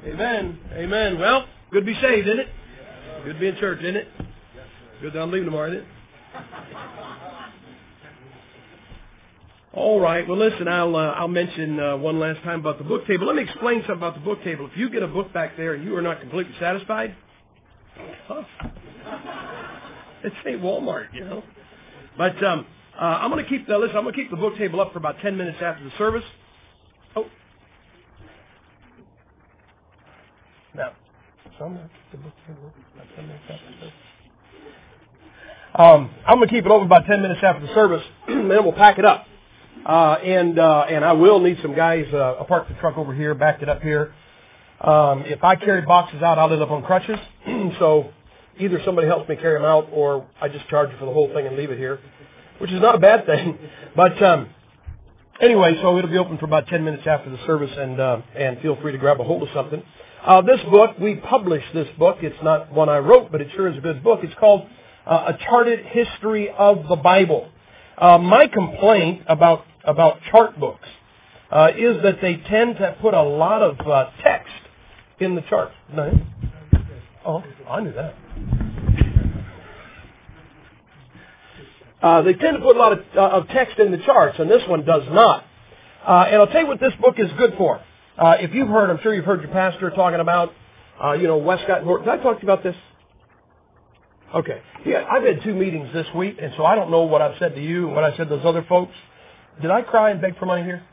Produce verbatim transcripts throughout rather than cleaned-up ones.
Amen. Amen. Well, good to be saved, isn't it? Good to be in church, isn't it? Good that I'm leaving tomorrow, isn't it? All right. Well, listen, I'll uh, I'll mention uh, one last time about the book table. Let me explain something about the book table. If you get a book back there and you are not completely satisfied, huh, it's ain't Walmart, you know. But um, uh, I'm going to keep the listen. I'm going to keep the book table up for about ten minutes after the service. Oh, now, so I'm going to keep the book table open for about ten minutes after the service. Um, I'm going to keep it open about ten minutes after the service, and then we'll pack it up. Uh, and uh, and I will need some guys. Uh, I'll park the truck over here, backed it up here. Um, if I carry boxes out, I'll end up on crutches. So either somebody helps me carry them out, or I just charge you for the whole thing and leave it here, which is not a bad thing. But um, anyway, so it'll be open for about ten minutes after the service, and uh, and feel free to grab a hold of something. Uh, this book, we published this book. It's not one I wrote, but it sure is a good book. It's called uh, A Charted History of the Bible. Uh, my complaint about about chart books uh, is that they tend to put a lot of uh, text in the charts. No? Oh, I knew that. Uh, they tend to put a lot of, uh, of text in the charts, and this one does not. Uh, and I'll tell you what this book is good for. Uh, if you've heard, I'm sure you've heard your pastor talking about, uh, you know, Westcott and Horton. Did I talk to you about this? Okay. Yeah, I've had two meetings this week, and so I don't know what I've said to you and what I said to those other folks. Did I cry and beg for money here?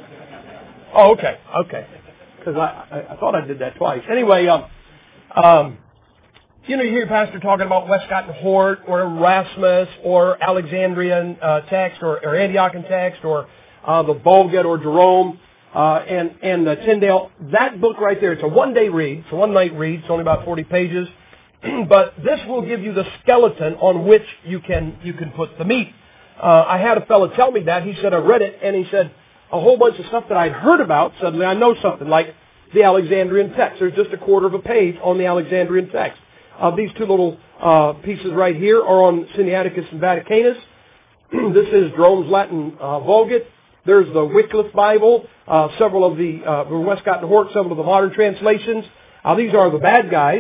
Oh, okay, okay. Because I, I, I thought I did that twice. Anyway, um, um, you know, you hear your pastor talking about Westcott and Hort or Erasmus or Alexandrian uh, text or, or Antiochian text or uh, the Vulgate or Jerome uh, and, and uh, Tyndale. That book right there, it's a one-day read. It's a one-night read. It's only about forty pages. But this will give you the skeleton on which you can you can put the meat. Uh, I had a fellow tell me that. He said, I read it, and he said, a whole bunch of stuff that I'd heard about, suddenly I know something, like the Alexandrian text. There's just a quarter of a page on the Alexandrian text. Uh, these two little uh, pieces right here are on Sinaiticus and Vaticanus. This is Jerome's Latin uh, Vulgate. There's the Wycliffe Bible, uh, several of the uh, Westcott and Hort, several of the modern translations. Uh, these are the bad guys.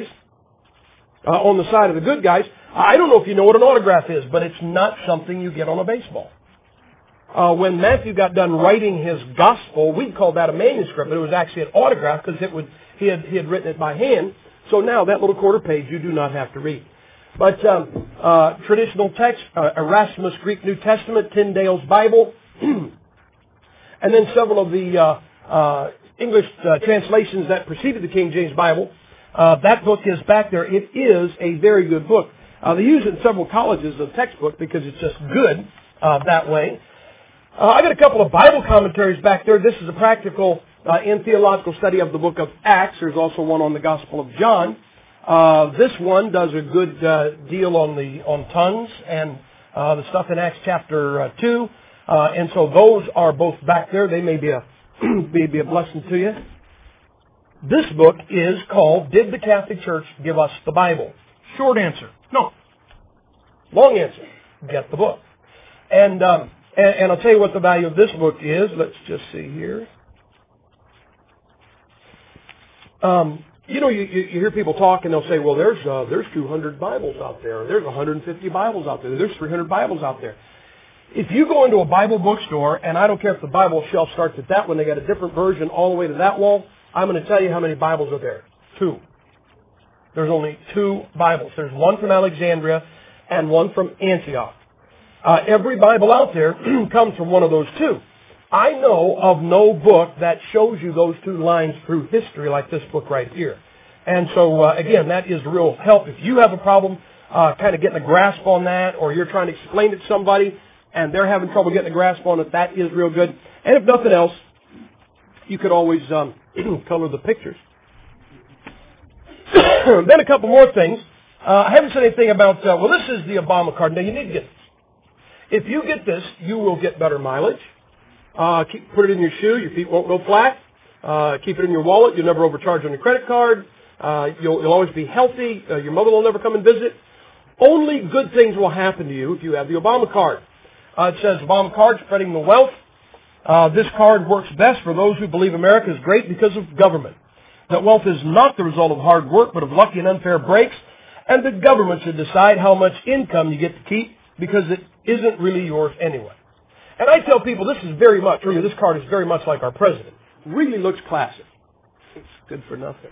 Uh, on the side of the good guys. I don't know if you know what an autograph is, but it's not something you get on a baseball. Uh, when Matthew got done writing his gospel, we'd call that a manuscript, but it was actually an autograph because it would he had he had written it by hand. So now that little quarter page you do not have to read. But um, uh, traditional text, uh, Erasmus Greek New Testament, Tyndale's Bible, and then several of the uh, uh, English uh, translations that preceded the King James Bible. Uh, that book is back there. It is a very good book. Uh, they use it in several colleges as a textbook because it's just good uh, that way. Uh, I got a couple of Bible commentaries back there. This is a practical uh, and theological study of the book of Acts. There's also one on the Gospel of John. Uh, this one does a good uh, deal on the on tongues and uh, the stuff in Acts chapter uh, two. Uh, and so those are both back there. They may be a may be a blessing to you. This book is called, Did the Catholic Church Give Us the Bible? Short answer, no. Long answer, get the book. And, um, and, and I'll tell you what the value of this book is. Let's just see here. Um, you know, you, you, you hear people talk and they'll say, well, there's uh, there's two hundred Bibles out there. Or there's one hundred fifty Bibles out there. There's three hundred Bibles out there. If you go into a Bible bookstore, and I don't care if the Bible shelf starts at that one, they got a different version all the way to that wall, I'm going to tell you how many Bibles are there. Two. There's only two Bibles. There's one from Alexandria and one from Antioch. Uh, every Bible out there comes from one of those two. I know of no book that shows you those two lines through history like this book right here. And so, uh, again, that is real help. If you have a problem uh, kind of getting a grasp on that, or you're trying to explain it to somebody and they're having trouble getting a grasp on it, that is real good. And if nothing else, you could always um, color the pictures. Then a couple more things. Uh, I haven't said anything about, uh, well, this is the Obama card. Now, you need to get this. If you get this, you will get better mileage. Uh, keep, put it in your shoe. Your feet won't go flat. Uh, keep it in your wallet. You'll never overcharge on your credit card. Uh, you'll, you'll always be healthy. Uh, your mother will never come and visit. Only good things will happen to you if you have the Obama card. Uh, it says Obama card, spreading the wealth. Uh, this card works best for those who believe America is great because of government. that wealth is not the result of hard work, but of lucky and unfair breaks, and the government should decide how much income you get to keep because it isn't really yours anyway. And I tell people this is very much, really, this card is very much like our president. Really looks classic. It's good for nothing.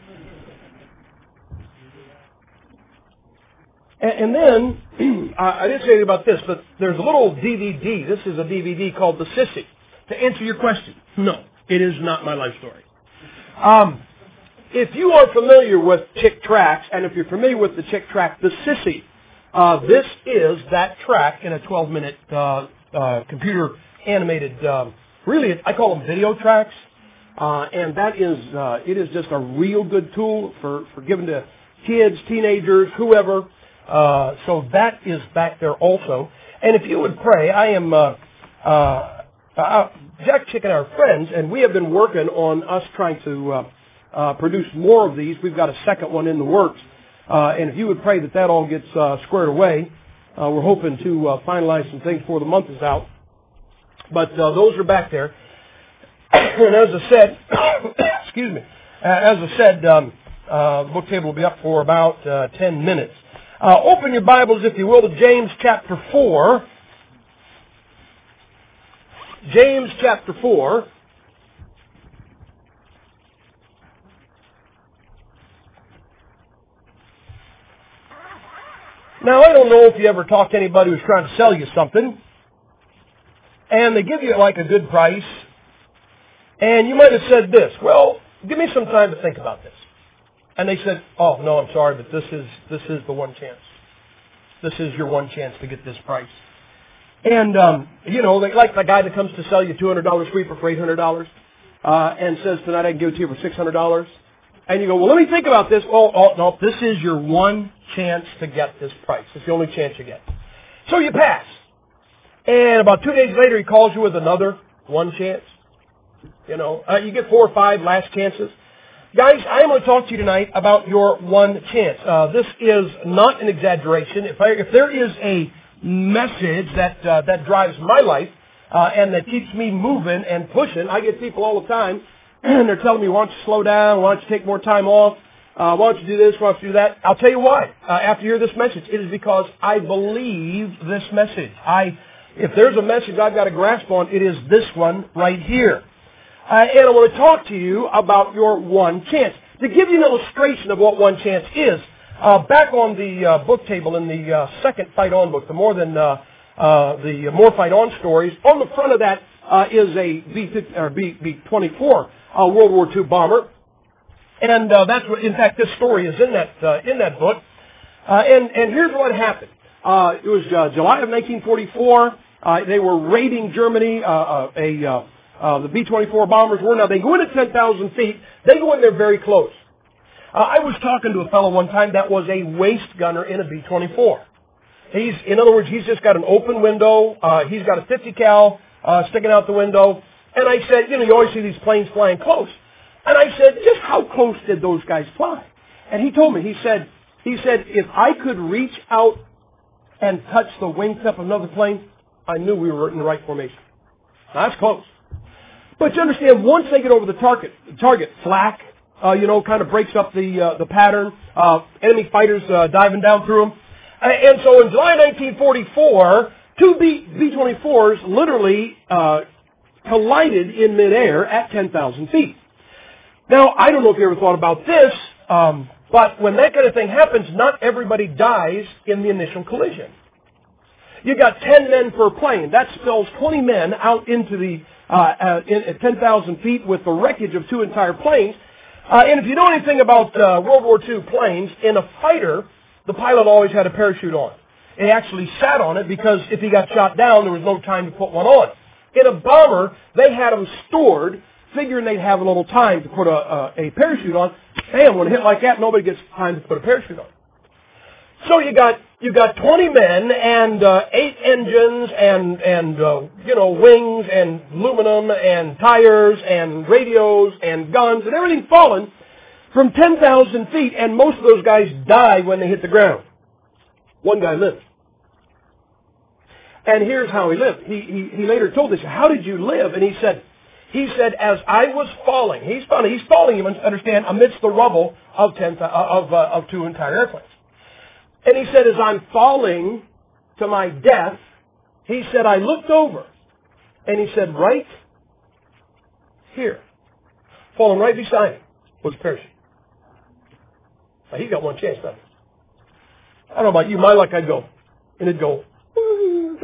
And then, I didn't say anything about this, but there's a little D V D. This is a D V D called The Sissy. To answer your question, no, it is not my life story. Um, if you are familiar with Chick tracts, and if you're familiar with the Chick tract, The Sissy, uh, this is that track in a twelve-minute uh, uh, computer-animated, um, really, I call them video tracks. Uh, and that is, uh, it is just a real good tool for, for giving to kids, teenagers, whoever. Uh, so that is back there also. And if you would pray, I am, uh, uh, uh, Jack Chick and our friends, and we have been working on us trying to, uh, uh, produce more of these. We've got a second one in the works. Uh, and if you would pray that that all gets, uh, squared away, uh, we're hoping to, uh, finalize some things before the month is out. But, uh, those are back there. And as I said, excuse me, uh, as I said, um, uh, the book table will be up for about, uh, ten minutes. Uh, open your Bibles, if you will, to James chapter four. James chapter four. Now, I don't know if you ever talked to anybody who's trying to sell you something, and they give you like a good price, and you might have said this, well, give me some time to think about this. And they said, oh, no, I'm sorry, but this is this is the one chance. This is your one chance to get this price. And, um, you know, like the guy that comes to sell you two hundred dollars sweeper for eight hundred dollars uh, and says, tonight I can give it to you for six hundred dollars. And you go, well, let me think about this. Oh, oh, no, this is your one chance to get this price. It's the only chance you get. So you pass. And about two days later, he calls you with another one chance. You know, uh, you get four or five last chances. Guys, I am going to talk to you tonight about your one chance. Uh, this is not an exaggeration. If, I, if there is a message that uh, that drives my life uh, and that keeps me moving and pushing, I get people all the time, and they're telling me, why don't you slow down, why don't you take more time off, uh, why don't you do this, why don't you do that. I'll tell you why. Uh, after you hear this message, it is because I believe this message. I, if there's a message I've got a grasp on, it is this one right here. Uh, and I want to talk to you about your one chance. To give you an illustration of what one chance is, uh, back on the uh, book table in the uh, second Fight On book, the more than uh, uh, the more Fight On stories, on the front of that uh, is a B twenty-four uh, World War Two bomber, and uh, that's what, in fact, this story is in that uh, in that book. Uh, and and here's what happened. Uh, it was uh, July of nineteen forty-four. Uh, they were raiding Germany. Uh, uh, a uh, Uh, the B twenty-four bombers were. Now, they go in at ten thousand feet. They go in there very close. Uh, I was talking to a fellow one time that was a waist gunner in a B twenty-four. He's, in other words, he's just got an open window. Uh, he's got a fifty cal uh, sticking out the window. And I said, you know, you always see these planes flying close. And I said, just how close did those guys fly? And he told me, he said, he said, if I could reach out and touch the wingtip of another plane, I knew we were in the right formation. Now, that's close. But you understand, once they get over the target, target flak, uh, you know, kind of breaks up the uh, the pattern. Uh, enemy fighters uh, diving down through them. And so in July nineteen forty-four, two B twenty-fours literally uh, collided in midair at ten thousand feet. Now, I don't know if you ever thought about this, um, but when that kind of thing happens, not everybody dies in the initial collision. You got ten men per plane. That spills twenty men out into the Uh, uh, in, at ten thousand feet with the wreckage of two entire planes. Uh, and if you know anything about uh, World War Two planes, in a fighter, the pilot always had a parachute on. He actually sat on it because if he got shot down, there was no time to put one on. In a bomber, they had them stored, figuring they'd have a little time to put a, a, a parachute on. Bam, when it hit like that, nobody gets time to put a parachute on. So you got you got twenty men and uh, eight engines and and uh, you know wings and aluminum and tires and radios and guns and everything falling from ten thousand feet, and most of those guys die when they hit the ground. One guy lived, and here's how he lived. He he, he later told us, "How did you live?" And he said, He said, as I was falling, he's falling, he's falling, you must understand, amidst the rubble of, ten, of, uh, of two entire airplanes. And he said, as I'm falling to my death, he said, I looked over. And he said, right here, falling right beside him, was a parachute. Now, he's got one chance, doesn't he? I don't know about you, my luck, I'd go. And it'd go, woo.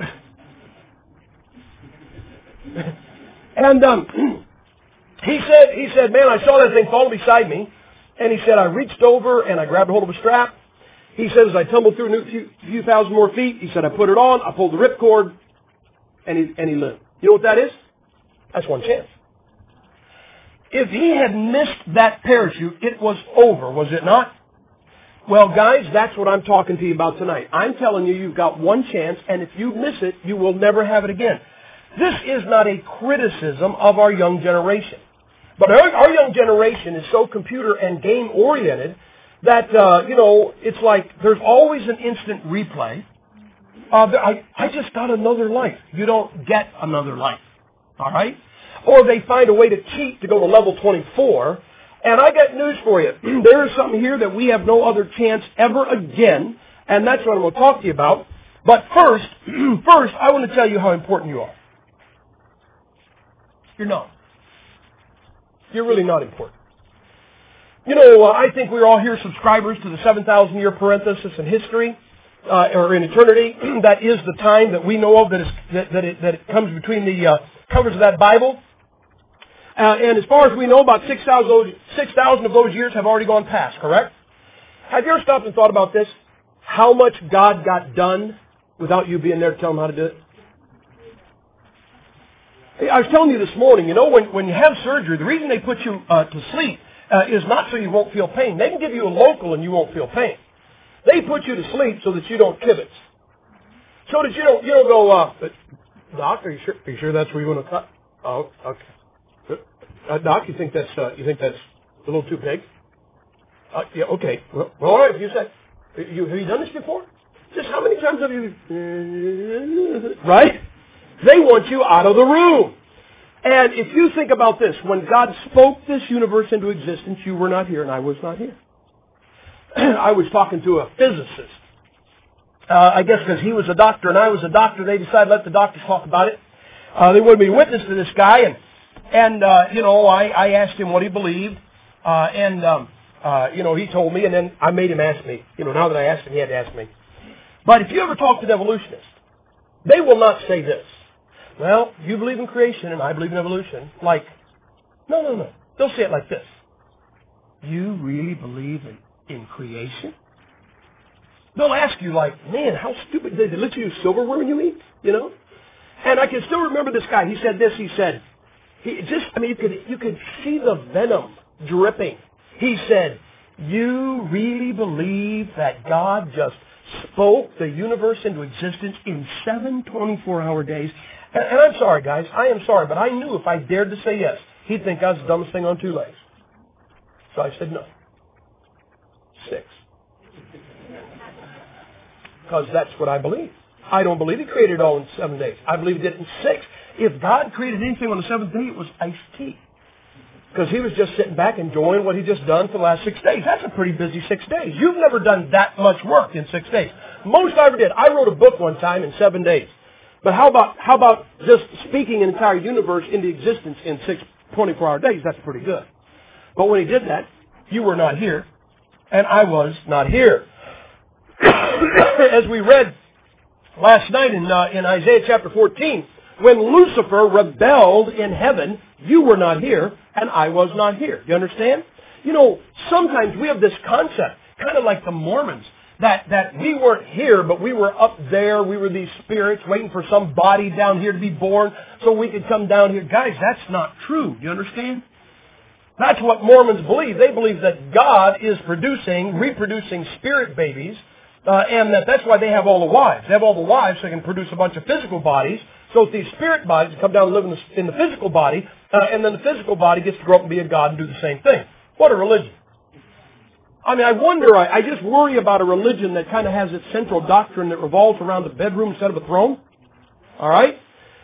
And um, he said, he said, man, I saw that thing falling beside me. And he said, I reached over and I grabbed a hold of a strap. He said, as I tumbled through a few, few thousand more feet, he said, I put it on, I pulled the ripcord, and he, and he lived. You know what that is? That's one chance. If he had missed that parachute, it was over, was it not? Well, guys, that's what I'm talking to you about tonight. I'm telling you, you've got one chance, and if you miss it, you will never have it again. This is not a criticism of our young generation. But our, our young generation is so computer and game-oriented that, uh, you know, it's like there's always an instant replay. Uh, I, I just got another life. You don't get another life. All right? Or they find a way to cheat to go to level twenty-four. And I got news for you. There is something here that we have no other chance ever again. And that's what I'm going to talk to you about. But first, first, I want to tell you how important you are. You're not. You're really not important. You know, uh, I think we're all here subscribers to the seven thousand year parenthesis in history, uh, or in eternity. That is the time that we know of that, is, that, that, it, that it comes between the uh, covers of that Bible. Uh, and as far as we know, about six thousand of those years have already gone past, correct? Have you ever stopped and thought about this? How much God got done without you being there to tell Him how to do it? I was telling you this morning, you know, when, when you have surgery, the reason they put you uh, to sleep uh, is not so you won't feel pain. They can give you a local and you won't feel pain. They put you to sleep so that you don't kibitz. So that you don't, you don't go, uh, Doc, are you sure, are you sure that's where you want to cut? Oh, okay. Uh, Doc, you think that's, uh, you think that's a little too big? Uh, yeah, okay. Well, all right, you said, you, have you done this before? Just how many times have you, right? They want you out of the room. And if you think about this, when God spoke this universe into existence, you were not here and I was not here. I was talking to a physicist. Uh, I guess because he was a doctor and I was a doctor, they decided to let the doctors talk about it. Uh, they wanted me to witness to this guy, and, and uh, you know, I, I asked him what he believed, uh, and, um, uh, you know, he told me, and then I made him ask me. You know, now that I asked him, he had to ask me. But if you ever talk to an evolutionist, they will not say this. Well, you believe in creation and I believe in evolution. Like, no, no, no. They'll say it like this. You really believe in, in creation? They'll ask you like, man, how stupid. They let you use silverware when you eat, you know? And I can still remember this guy. He said this. He said, he just, I mean, you could, you could see the venom dripping. He said, you really believe that God just spoke the universe into existence in seven twenty-four hour days? And, and I'm sorry, guys. I am sorry, but I knew if I dared to say yes, he'd think I was the dumbest thing on two legs. So I said no. Six. Because that's what I believe. I don't believe He created it all in seven days. I believe He did it in six. If God created anything on the seventh day, it was iced tea. Because He was just sitting back enjoying what He just done for the last six days. That's a pretty busy six days. You've never done that much work in six days. Most I ever did. I wrote a book one time in seven days. But how about how about just speaking an entire universe into existence in six twenty-four hour days? That's pretty good. But when He did that, you were not here, and I was not here. As we read last night in uh, in Isaiah chapter fourteen, when Lucifer rebelled in heaven, you were not here, and I was not here. You understand? You know, sometimes we have this concept, kind of like the Mormons, that, that we weren't here, but we were up there. We were these spirits waiting for some body down here to be born so we could come down here. Guys, that's not true. You understand? That's what Mormons believe. They believe that God is producing, reproducing spirit babies, uh, and that that's why they have all the wives. They have all the wives so they can produce a bunch of physical bodies. So if these spirit bodies come down and live in the, in the physical body, uh, and then the physical body gets to grow up and be a god and do the same thing. What a religion. I mean, I wonder, I, I just worry about a religion that kind of has its central doctrine that revolves around a bedroom instead of a throne. All right?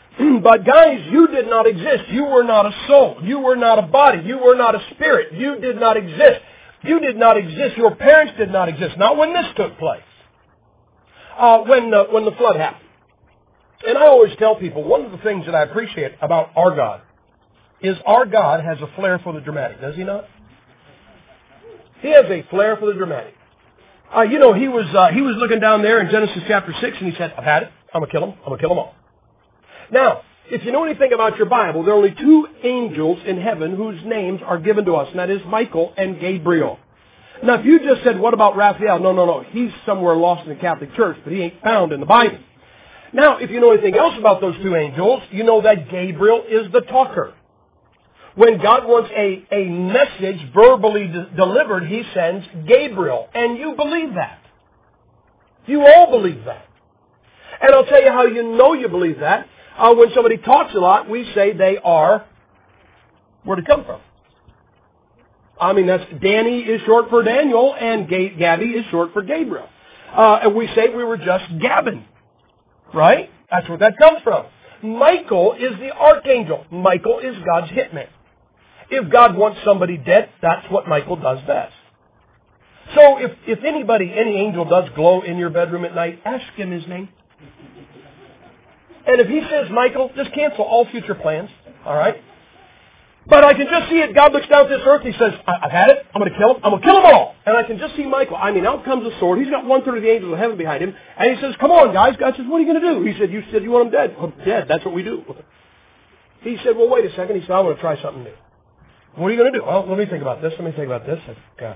But guys, you did not exist. You were not a soul. You were not a body. You were not a spirit. You did not exist. You did not exist. Your parents did not exist. Not when this took place. Uh, when, uh, when the flood happened. And I always tell people, one of the things that I appreciate about our God is our God has a flair for the dramatic, does he not? He has a flair for the dramatic. Uh, you know, he was uh, he was looking down there in Genesis chapter six, and he said, I've had it. I'm going to kill them. I'm going to kill them all. Now, if you know anything about your Bible, there are only two angels in heaven whose names are given to us, and that is Michael and Gabriel. Now, if you just said, what about Raphael? No, no, no. He's somewhere lost in the Catholic Church, but he ain't found in the Bible. Now, if you know anything else about those two angels, you know that Gabriel is the talker. When God wants a, a message verbally de- delivered, he sends Gabriel. And you believe that. You all believe that. And I'll tell you how you know you believe that. Uh, when somebody talks a lot, we say they are, where'd it come from? I mean, that's Danny is short for Daniel, and Ga- Gabby is short for Gabriel. Uh, and we say we were just gabbing. Right? That's where that comes from. Michael is the archangel. Michael is God's hitman. If God wants somebody dead, that's what Michael does best. So if, if anybody, any angel does glow in your bedroom at night, ask him his name. And if he says Michael, just cancel all future plans. All right? But I can just see it. God looks down at this earth. He says, I've had it. I'm going to kill them. I'm going to kill them all. And I can just see Michael. I mean, out comes the sword. He's got one-third of the angels of heaven behind him. And he says, come on, guys. God says, what are you going to do? He said, you said you want them dead. Well, dead. That's what we do. He said, well, wait a second. He said, I want to try something new. What are you going to do? Well, let me think about this. Let me think about this. I said, God.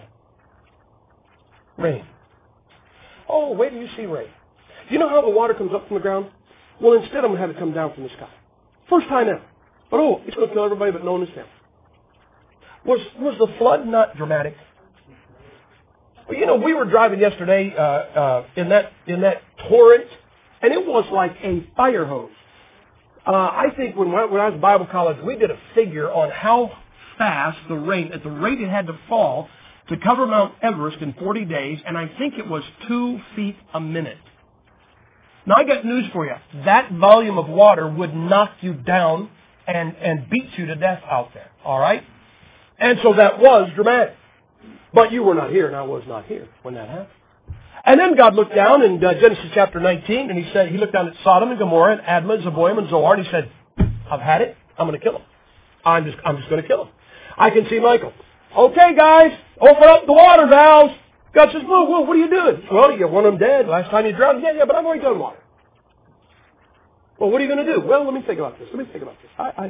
Rain. Oh, wait till you see rain. You know how the water comes up from the ground? Well, instead I'm going to have it come down from the sky. First time ever. But oh, it's going to kill everybody but no one is him. Was, was the flood not dramatic? Well, you know, we were driving yesterday uh, uh, in that in that torrent, and it was like a fire hose. Uh, I think when, when I was in Bible college, we did a figure on how fast the rain, at the rate it had to fall to cover Mount Everest in forty days, and I think it was two feet a minute. Now, I got news for you. That volume of water would knock you down and, and beat you to death out there. All right? And so that was dramatic. But you were not here, and I was not here when that happened. And then God looked down in uh, Genesis chapter nineteen, and he said, he looked down at Sodom and Gomorrah and Admah, Zeboim, and Zoar, and he said, I've had it. I'm going to kill them. I'm just, I'm just going to kill them. I can see Michael. Okay, guys, open up the water valves. God says, well, well, what are you doing? Well, you want them dead. Last time you drowned. Yeah, yeah, but I've already done water. Well, what are you going to do? Well, let me think about this. Let me think about this. I, I,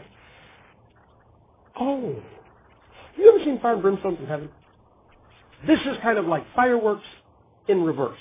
oh, have you ever seen fire and brimstone from heaven? This is kind of like fireworks in reverse.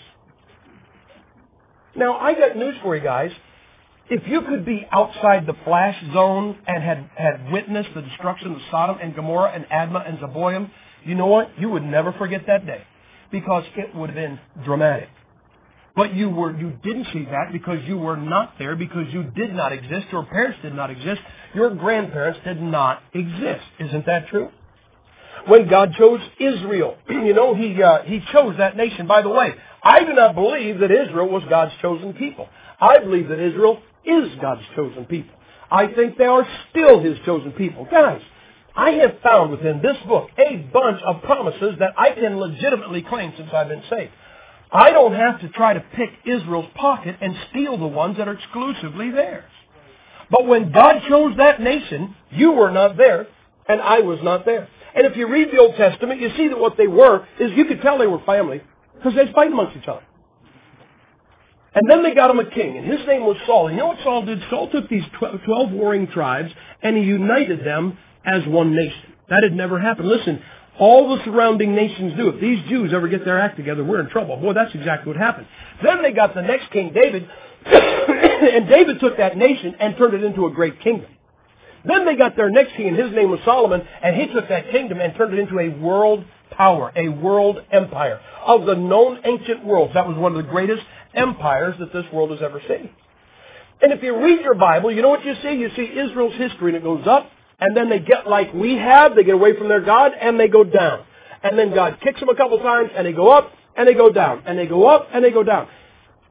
Now, I got news for you guys. If you could be outside the flash zone and had, had witnessed the destruction of Sodom and Gomorrah and Admah and Zeboim, you know what? You would never forget that day because it would have been dramatic. But you were you didn't see that because you were not there, because you did not exist. Your parents did not exist. Your grandparents did not exist. Isn't that true? When God chose Israel, you know, He uh, He chose that nation. By the way, I do not believe that Israel was God's chosen people. I believe that Israel is God's chosen people. I think they are still His chosen people. Guys, I have found within this book a bunch of promises that I can legitimately claim since I've been saved. I don't have to try to pick Israel's pocket and steal the ones that are exclusively theirs. But when God chose that nation, you were not there, and I was not there. And if you read the Old Testament, you see that what they were is you could tell they were family because they fight amongst each other. And then they got him a king, and his name was Saul. And you know what Saul did? Saul took these twelve warring tribes, and he united them as one nation. That had never happened. Listen, all the surrounding nations do. If these Jews ever get their act together, we're in trouble. Boy, that's exactly what happened. Then they got the next king, David, and David took that nation and turned it into a great kingdom. Then they got their next king, and his name was Solomon, and he took that kingdom and turned it into a world power, a world empire. Of the known ancient worlds, that was one of the greatest empires that this world has ever seen. And if you read your Bible, you know what you see? You see Israel's history, and it goes up, and then they get like we have, they get away from their God, and they go down. And then God kicks them a couple times, and they go up, and they go down. And they go up, and they go down.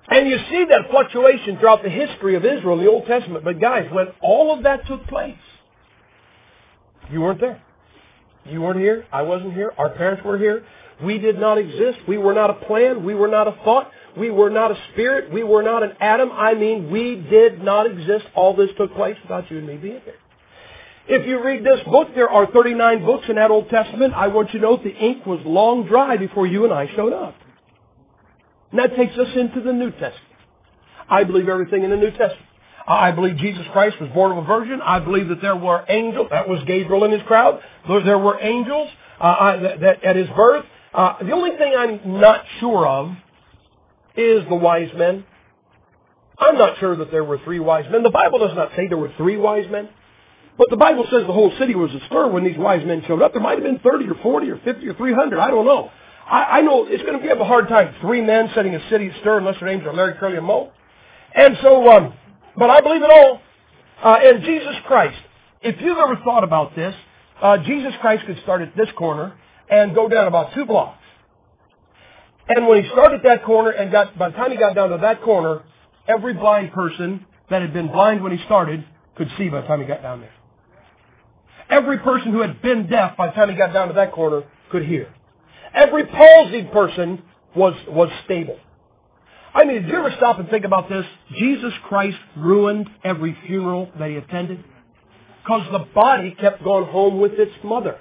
And you see that fluctuation throughout the history of Israel in the Old Testament. But guys, when all of that took place, you weren't there. You weren't here. I wasn't here. Our parents were here. We did not exist. We were not a plan. We were not a thought. We were not a spirit. We were not an atom. I mean, we did not exist. All this took place without you and me being here. If you read this book, there are thirty-nine books in that Old Testament. I want you to note the ink was long dry before you and I showed up. And that takes us into the New Testament. I believe everything in the New Testament. I believe Jesus Christ was born of a virgin. I believe that there were angels. That was Gabriel and his crowd. There were angels uh, that, that at his birth. Uh, the only thing I'm not sure of is the wise men. I'm not sure that there were three wise men. The Bible does not say there were three wise men. But the Bible says the whole city was astir when these wise men showed up. There might have been thirty or forty or fifty or three hundred. I don't know. I, I know it's going to give a hard time. Three men setting a city astir unless their names are Larry, Curly, and Moe. And so, um, but I believe it all. Uh, and Jesus Christ, if you've ever thought about this, uh, Jesus Christ could start at this corner and go down about two blocks. And when he started that corner and got, by the time he got down to that corner, every blind person that had been blind when he started could see by the time he got down there. Every person who had been deaf by the time he got down to that corner could hear. Every palsied person was, was stable. I mean, did you ever stop and think about this? Jesus Christ ruined every funeral that he attended because the body kept going home with its mother.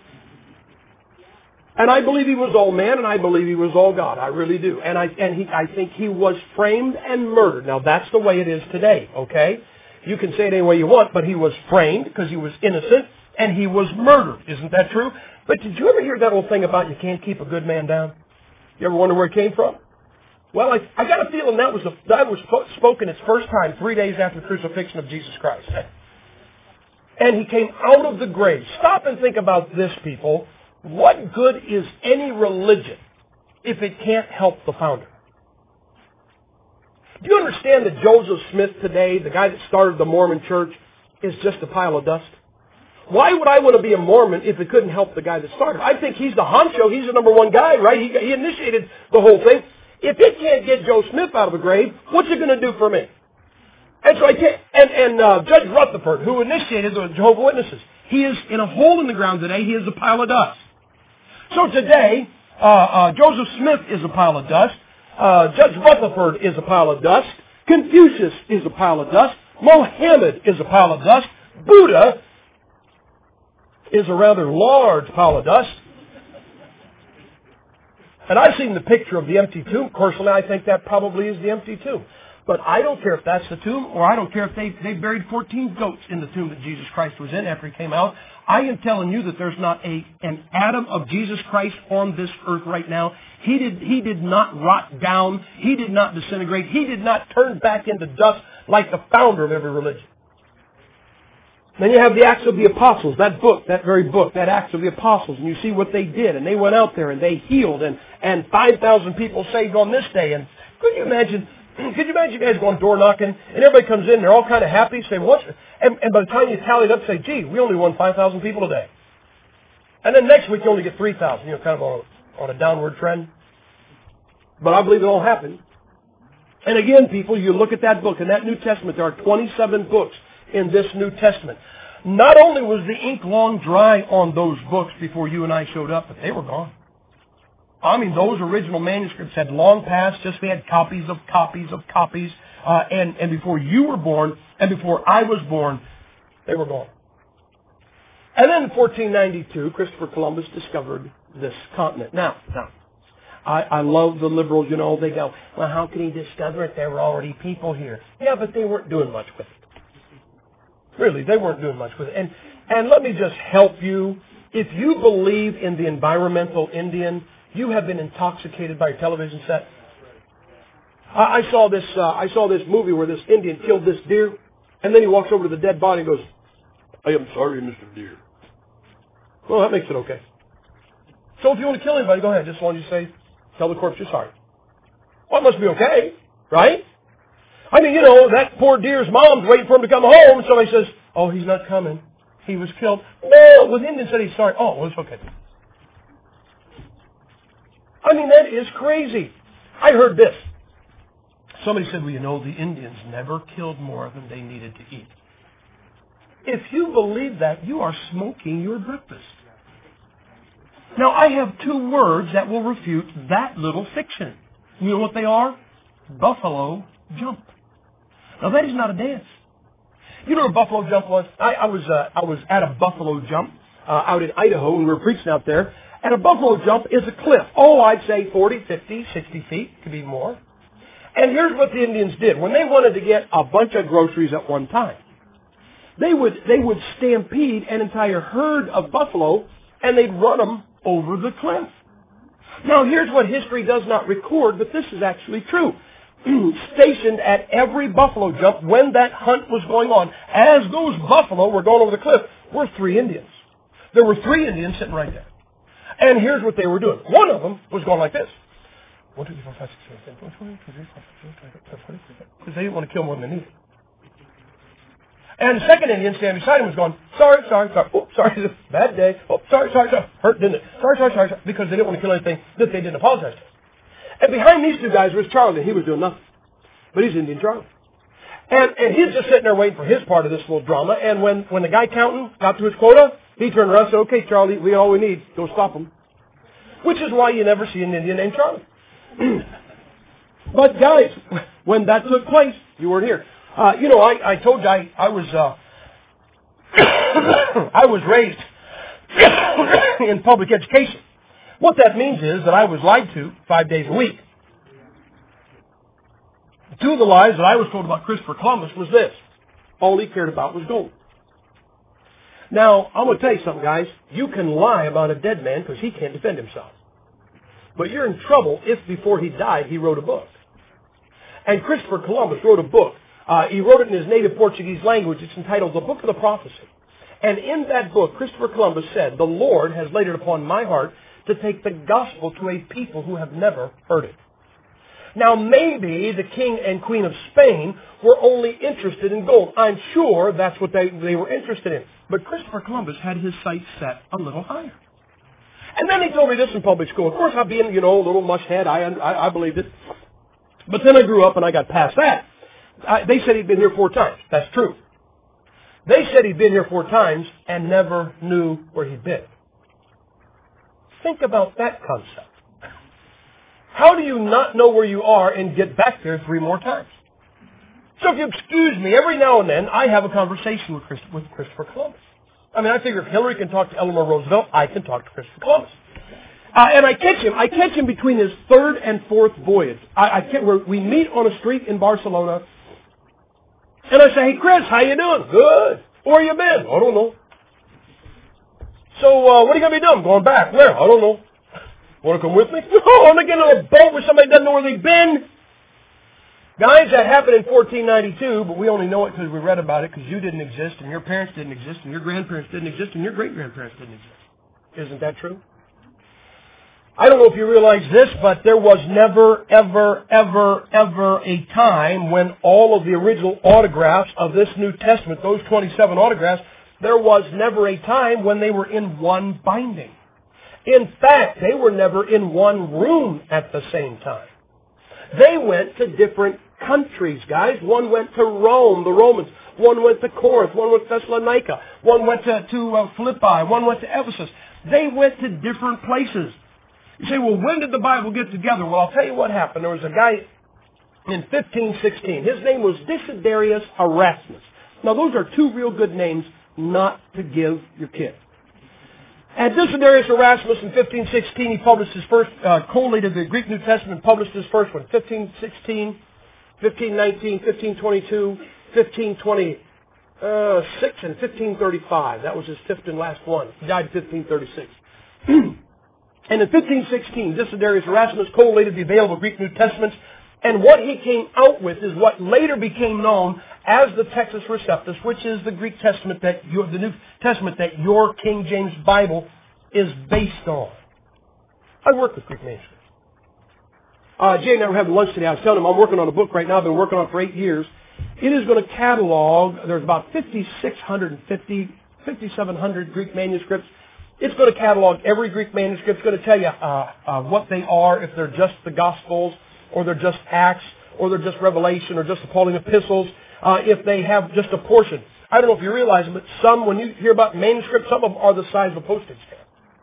And I believe he was all man, and I believe he was all God. I really do. And I and he, I think he was framed and murdered. Now, that's the way it is today, okay? You can say it any way you want, but he was framed because he was innocent, and he was murdered. Isn't that true? But did you ever hear that old thing about you can't keep a good man down? You ever wonder where it came from? Well, I, I got a feeling that was a, that was spoken its first time three days after the crucifixion of Jesus Christ. And he came out of the grave. Stop and think about this, people. What good is any religion if it can't help the founder? Do you understand that Joseph Smith today, the guy that started the Mormon church, is just a pile of dust? Why would I want to be a Mormon if it couldn't help the guy that started? I think he's the honcho. He's the number one guy, right? He, he initiated the whole thing. If it can't get Joe Smith out of the grave, what's it going to do for me? And so I can't, and, and uh, Judge Rutherford, who initiated the Jehovah's Witnesses, he is in a hole in the ground today. He is a pile of dust. So today, uh, uh, Joseph Smith is a pile of dust. Uh, Judge Rutherford is a pile of dust. Confucius is a pile of dust. Mohammed is a pile of dust. Buddha is a rather large pile of dust. And I've seen the picture of the empty tomb. Personally, I think that probably is the empty tomb. But I don't care if that's the tomb, or I don't care if they, they buried fourteen goats in the tomb that Jesus Christ was in after he came out. I am telling you that there's not a, an atom of Jesus Christ on this earth right now. He did, he did not rot down. He did not disintegrate. He did not turn back into dust like the founder of every religion. Then you have the Acts of the Apostles, that book, that very book, that Acts of the Apostles, and you see what they did. And they went out there and they healed, and, and five thousand people saved on this day. And could you imagine, could you imagine you guys going door knocking, and everybody comes in, and they're all kind of happy, say, what's, and, and by the time you tally it up, say, gee, we only won five thousand people today. And then next week you only get three thousand, you know, kind of on a, on a downward trend. But I believe it all happened. And again, people, you look at that book, in that New Testament, there are twenty-seven books in this New Testament. Not only was the ink long dry on those books before you and I showed up, but they were gone. I mean, those original manuscripts had long passed, just they had copies of copies of copies, uh, and, and before you were born, and before I was born, they were gone. And then in fourteen ninety-two, Christopher Columbus discovered this continent. Now, now, I, I love the liberals, you know, they go, well, how can he discover it? There were already people here. Yeah, but they weren't doing much with it. Really, they weren't doing much with it. And, and let me just help you. If you believe in the environmental Indian, you have been intoxicated by your television set. I, I saw this. Uh, I saw this movie where this Indian killed this deer, and then he walks over to the dead body and goes, "I am sorry, Mister Deer." Well, that makes it okay. So if you want to kill anybody, go ahead. Just as long as you say, tell the corpse you're sorry. Well, it must be okay, right? I mean, you know, that poor deer's mom's waiting for him to come home, and somebody says, "Oh, he's not coming. He was killed." No, well, the Indian said he's sorry. Oh, well, it's okay. I mean, that is crazy. I heard this. Somebody said, well, you know, the Indians never killed more than they needed to eat. If you believe that, you are smoking your breakfast. Now, I have two words that will refute that little fiction. You know what they are? Buffalo jump. Now, that is not a dance. You know what a buffalo jump was? I, I was uh, I was at a buffalo jump uh, out in Idaho, and we were preaching out there. And a buffalo jump is a cliff. Oh, I'd say forty, fifty, sixty feet. Could be more. And here's what the Indians did. When they wanted to get a bunch of groceries at one time, they would they would stampede an entire herd of buffalo, and they'd run them over the cliff. Now, here's what history does not record, but this is actually true. Stationed at every buffalo jump when that hunt was going on, as those buffalo were going over the cliff, were three Indians. There were three Indians sitting right there. And here's what they were doing. One of them was going like this. One, two, three, four, five, six, seven, eight, nine, ten, eleven, twelve, thirteen, fourteen, because they didn't want to kill more than they needed. And the second Indian standing beside him was going, sorry, sorry, sorry, oh, sorry, bad day, oh, sorry, sorry, sorry, hurt, didn't it? Sorry, sorry, sorry, sorry, because they didn't want to kill anything that they didn't apologize to. And behind these two guys was Charlie, and he was doing nothing. But he's Indian Charlie. And, and he's just sitting there waiting for his part of this little drama, and when, when the guy counting got to his quota, he turned around and said, okay, Charlie, we got all we need, go stop him. Which is why you never see an Indian named Charlie. But guys, when that took place, you weren't here. Uh, you know, I, I told you I, I was uh, I was raised in public education. What that means is that I was lied to five days a week. Two of the lies that I was told about Christopher Columbus was this. All he cared about was gold. Now, I'm going to tell you something, guys. You can lie about a dead man because he can't defend himself. But you're in trouble if before he died he wrote a book. And Christopher Columbus wrote a book. Uh, he wrote it in his native Portuguese language. It's entitled The Book of the Prophecy. And in that book, Christopher Columbus said, the Lord has laid it upon my heart to take the gospel to a people who have never heard it. Now, maybe the king and queen of Spain were only interested in gold. I'm sure that's what they, they were interested in. But Christopher Columbus had his sights set a little higher. And then he told me this in public school. Of course, I being, you know, a little mushhead, I, I, I believed it. But then I grew up and I got past that. I, they said he'd been here four times. That's true. They said he'd been here four times and never knew where he'd been. Think about that concept. How do you not know where you are and get back there three more times? So if you excuse me, every now and then I have a conversation with, Christ- with Christopher Columbus. I mean, I figure if Hillary can talk to Eleanor Roosevelt, I can talk to Christopher Columbus. Uh, and I catch him. I catch him between his third and fourth voyage. I, I can't, we're, we meet on a street in Barcelona, and I say, hey, Chris, how you doing? Good. Where you been? I don't know. So, uh, what are you going to be doing? Going back. Where? I don't know. Want to come with me? No, I'm not getting on a boat where somebody doesn't know where they've been. Guys, that happened in fourteen ninety-two, but we only know it because we read about it because you didn't exist, and your parents didn't exist, and your grandparents didn't exist, and your great-grandparents didn't exist. Isn't that true? I don't know if you realize this, but there was never, ever, ever, ever a time when all of the original autographs of this New Testament, those twenty-seven autographs, there was never a time when they were in one binding. In fact, they were never in one room at the same time. They went to different countries, guys. One went to Rome, the Romans. One went to Corinth. One went to Thessalonica. One went to, to uh, Philippi. One went to Ephesus. They went to different places. You say, well, when did the Bible get together? Well, I'll tell you what happened. There was a guy in fifteen sixteen. His name was Desiderius Erasmus. Now, those are two real good names not to give your kid. And Desiderius Erasmus in fifteen sixteen, he published his first, uh, collated the Greek New Testament, published his first one. fifteen sixteen, fifteen nineteen, fifteen twenty-two, fifteen twenty-six, and fifteen thirty-five. That was his fifth and last one. He died in fifteen thirty-six. And in fifteen sixteen, Desiderius Erasmus collated the available Greek New Testaments, and what he came out with is what later became known as the Textus Receptus, which is the Greek Testament that your, the New Testament that your King James Bible is based on. I work with Greek manuscripts. Uh, Jay and I were having lunch today. I was telling him I'm working on a book right now. I've been working on it for eight years. It is going to catalog, there's about five thousand six hundred fifty, five thousand seven hundred Greek manuscripts. It's going to catalog every Greek manuscript. It's going to tell you uh, uh, what they are, if they're just the Gospels, or they're just Acts, or they're just Revelation or just the Pauline epistles, uh, if they have just a portion. I don't know if you realize it, but some, when you hear about manuscripts, some of them are the size of a postage stamp.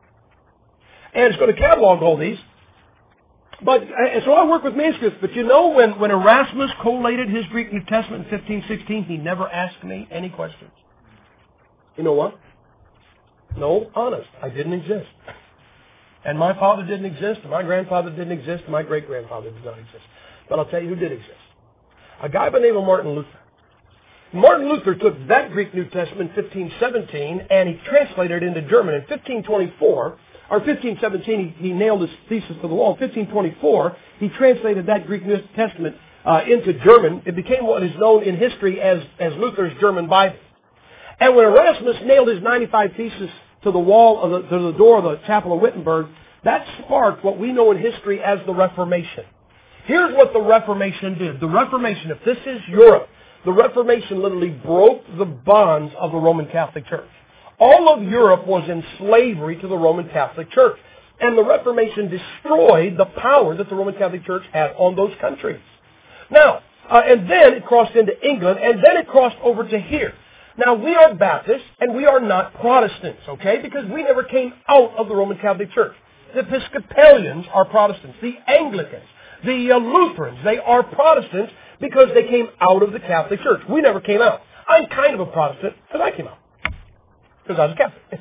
And it's going to catalog all these. But, and so I work with manuscripts, but you know when, when Erasmus collated his Greek New Testament in fifteen sixteen, he never asked me any questions. You know what? No, honest, I didn't exist. And my father didn't exist, and my grandfather didn't exist, and my great-grandfather did not exist. But I'll tell you who did exist. A guy by the name of Martin Luther. Martin Luther took that Greek New Testament in fifteen seventeen, and he translated it into German. In fifteen twenty-four, or fifteen seventeen, he, he nailed his thesis to the wall. In fifteen twenty-four, he translated that Greek New Testament uh, into German. It became what is known in history as, as Luther's German Bible. And when Erasmus nailed his ninety-five theses to the wall, of the, to the door of the Chapel of Wittenberg, that sparked what we know in history as the Reformation. Here's what the Reformation did. The Reformation, if this is Europe, the Reformation literally broke the bonds of the Roman Catholic Church. All of Europe was in slavery to the Roman Catholic Church. And the Reformation destroyed the power that the Roman Catholic Church had on those countries. Now, uh, and then it crossed into England, and then it crossed over to here. Now, we are Baptists, and we are not Protestants, okay? Because we never came out of the Roman Catholic Church. The Episcopalians are Protestants. The Anglicans, the uh, Lutherans, they are Protestants because they came out of the Catholic Church. We never came out. I'm kind of a Protestant because I came out. Because I was a Catholic.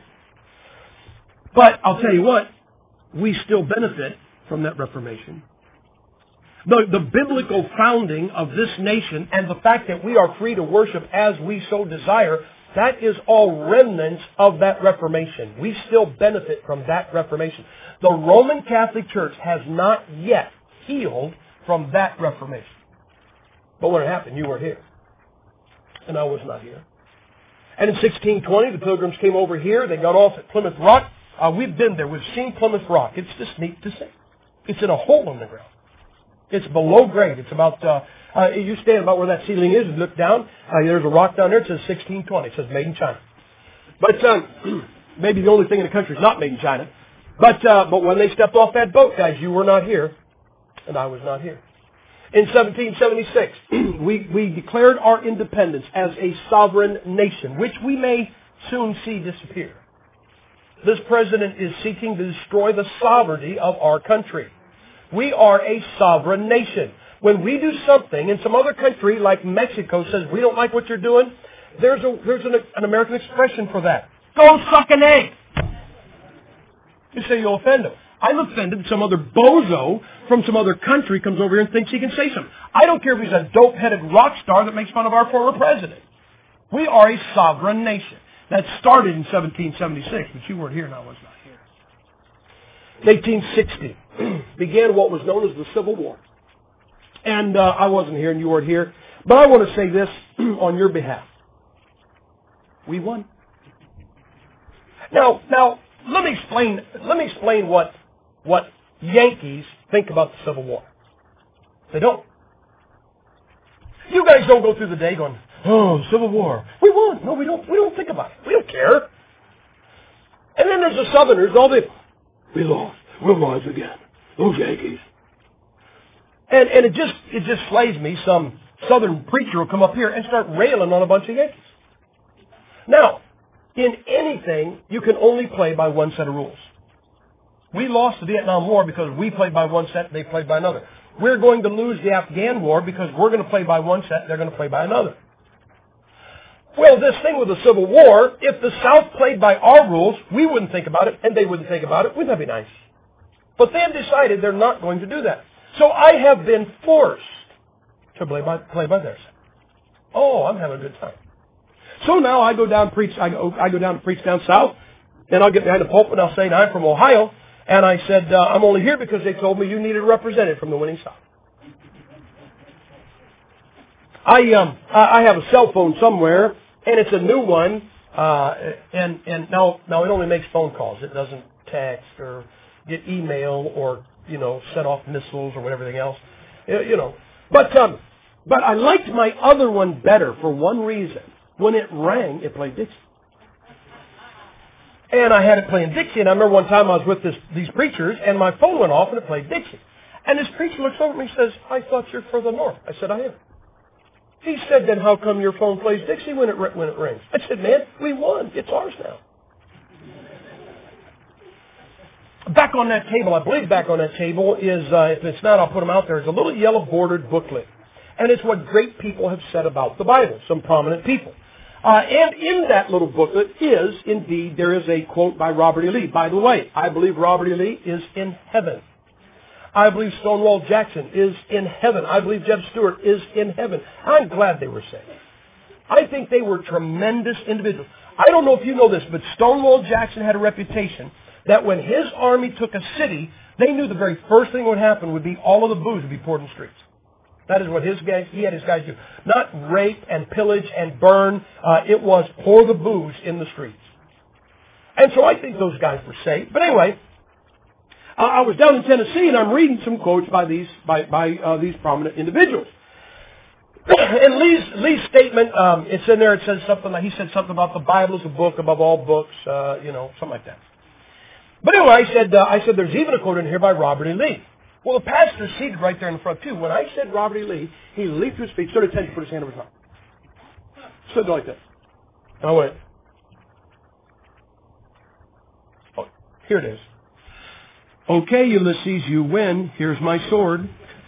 But I'll tell you what, we still benefit from that Reformation. The, the biblical founding of this nation and the fact that we are free to worship as we so desire, that is all remnants of that Reformation. We still benefit from that Reformation. The Roman Catholic Church has not yet healed from that Reformation. But when it happened, you were here. And I was not here. And in sixteen twenty, the Pilgrims came over here. They got off at Plymouth Rock. Uh, we've been there. We've seen Plymouth Rock. It's just neat to see. It's in a hole in the ground. It's below grade. It's about, uh, uh, you stand about where that ceiling is and look down. Uh, there's a rock down there. It says sixteen twenty. It says made in China. But um, maybe the only thing in the country is not made in China. But, uh, but when they stepped off that boat, guys, you were not here. And I was not here. In seventeen seventy-six, we, we declared our independence as a sovereign nation, which we may soon see disappear. This president is seeking to destroy the sovereignty of our country. We are a sovereign nation. When we do something and some other country like Mexico says, we don't like what you're doing, there's, a, there's an, an American expression for that. Go suck an egg! You say you'll offend them. I'm offended some other bozo from some other country comes over here and thinks he can say something. I don't care if he's a dope-headed rock star that makes fun of our former president. We are a sovereign nation. That started in seventeen seventy-six, but you weren't here and I was not here. In eighteen sixty began what was known as the Civil War. And uh, I wasn't here and you weren't here. But I want to say this on your behalf. We won. Now, now let me explain. Let me explain what what Yankees think about the Civil War. They don't. You guys don't go through the day going, "Oh, Civil War, we won." No, we don't. We don't think about it. We don't care. And then there's the Southerners. All the we lost. We'll rise again. Those Yankees. And and it just it just slays me. Some Southern preacher will come up here and start railing on a bunch of Yankees. Now, in anything, you can only play by one set of rules. We lost the Vietnam War because we played by one set, they played by another. We're going to lose the Afghan War because we're going to play by one set, they're going to play by another. Well, this thing with the Civil War, if the South played by our rules, we wouldn't think about it, and they wouldn't think about it. Wouldn't that be nice? But they have decided they're not going to do that. So I have been forced to play by, play by theirs. Oh, I'm having a good time. So now I go down and preach. I go, I go down to preach down south, and I'll get behind the pulpit and I'll say, I'm from Ohio, and I said, uh, I'm only here because they told me you needed a representative from the winning side. I um I have a cell phone somewhere, and it's a new one, uh, and and now now it only makes phone calls. It doesn't text or get email or you know set off missiles or whatever else, you know. But um but I liked my other one better for one reason. When it rang, it played Dixie. And I had it playing Dixie, and I remember one time I was with this, these preachers, and my phone went off, and it played Dixie. And this preacher looks over at me and says, I thought you're further north. I said, I am. He said, then how come your phone plays Dixie when it, when it rings? I said, man, we won. It's ours now. Back on that table, I believe back on that table is, uh, if it's not, I'll put them out there, is a little yellow bordered booklet. And it's what great people have said about the Bible, some prominent people. Uh, and in that little booklet is, indeed, there is a quote by Robert E. Lee. By the way, I believe Robert E. Lee is in heaven. I believe Stonewall Jackson is in heaven. I believe Jeb Stuart is in heaven. I'm glad they were saved. I think they were tremendous individuals. I don't know if you know this, but Stonewall Jackson had a reputation that when his army took a city, they knew the very first thing that would happen would be all of the booze would be poured in the streets. That is what his guys, he had his guys do. Not rape and pillage and burn. Uh, it was pour the booze in the streets. And so I think those guys were saved. But anyway, uh, I was down in Tennessee and I'm reading some quotes by these by, by uh, these prominent individuals. And Lee's, Lee's statement, um, it's in there. It says something like he said something about the Bible is a book above all books. Uh, you know, something like that. But anyway, I said uh, I said there's even a quote in here by Robert E. Lee. Well, the pastor's seated right there in the front, too. When I said Robert E. Lee, he leaped to his feet, stood attention, put his hand over his mouth. Stood like that. And I went, oh, here it is. Okay, Ulysses, you win. Here's my sword.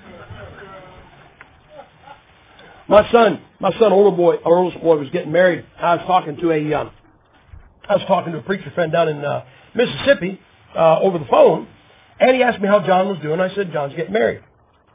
My son, my son, older boy, our oldest boy, was getting married. I was talking to a, um, I was talking to a preacher friend down in uh, Mississippi uh, over the phone. And he asked me how John was doing. I said, John's getting married.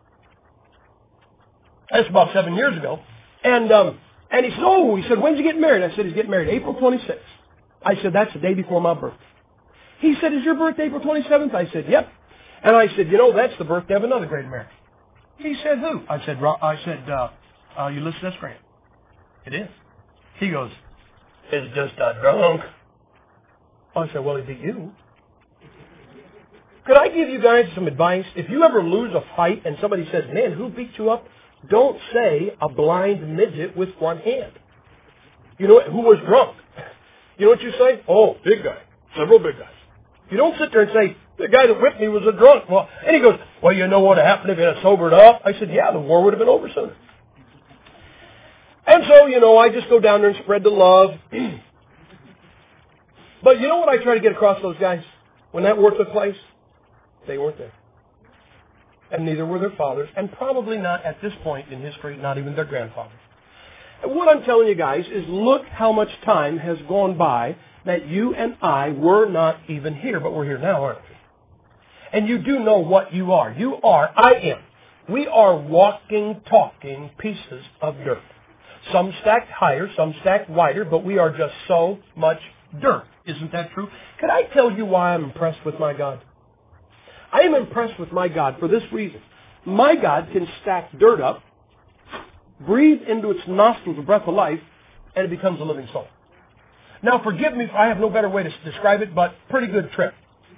That's about seven years ago. And um, and he said, oh, he said, when's he getting married? I said, he's getting married April twenty-sixth. I said, that's the day before my birthday. He said, is your birthday April twenty-seventh? I said, yep. And I said, you know, that's the birthday of another great American. He said, who? I said, I said, uh, uh, Ulysses S. Grant. It is. He goes, it's just a drunk. I said, well, he beat you. Could I give you guys some advice? If you ever lose a fight and somebody says, man, who beat you up? Don't say a blind midget with one hand. You know, who was drunk? You know what you say? Oh, big guy. Several big guys. You don't sit there and say, the guy that whipped me was a drunk. Well, and he goes, well, you know what would have happened if he had sobered up? I said, yeah, the war would have been over sooner. And so, you know, I just go down there and spread the love. But you know what I try to get across those guys? When that war took place? They weren't there. And neither were their fathers, and probably not at this point in history, not even their grandfathers. And what I'm telling you guys is look how much time has gone by that you and I were not even here, but we're here now, aren't we? And you do know what you are. You are, I am. We are walking, talking pieces of dirt. Some stacked higher, some stacked wider, but we are just so much dirt. Isn't that true? Can I tell you why I'm impressed with my God? I am impressed with my God for this reason. My God can stack dirt up, breathe into its nostrils a breath of life, and it becomes a living soul. Now, forgive me if I have no better way to describe it, but pretty good trick.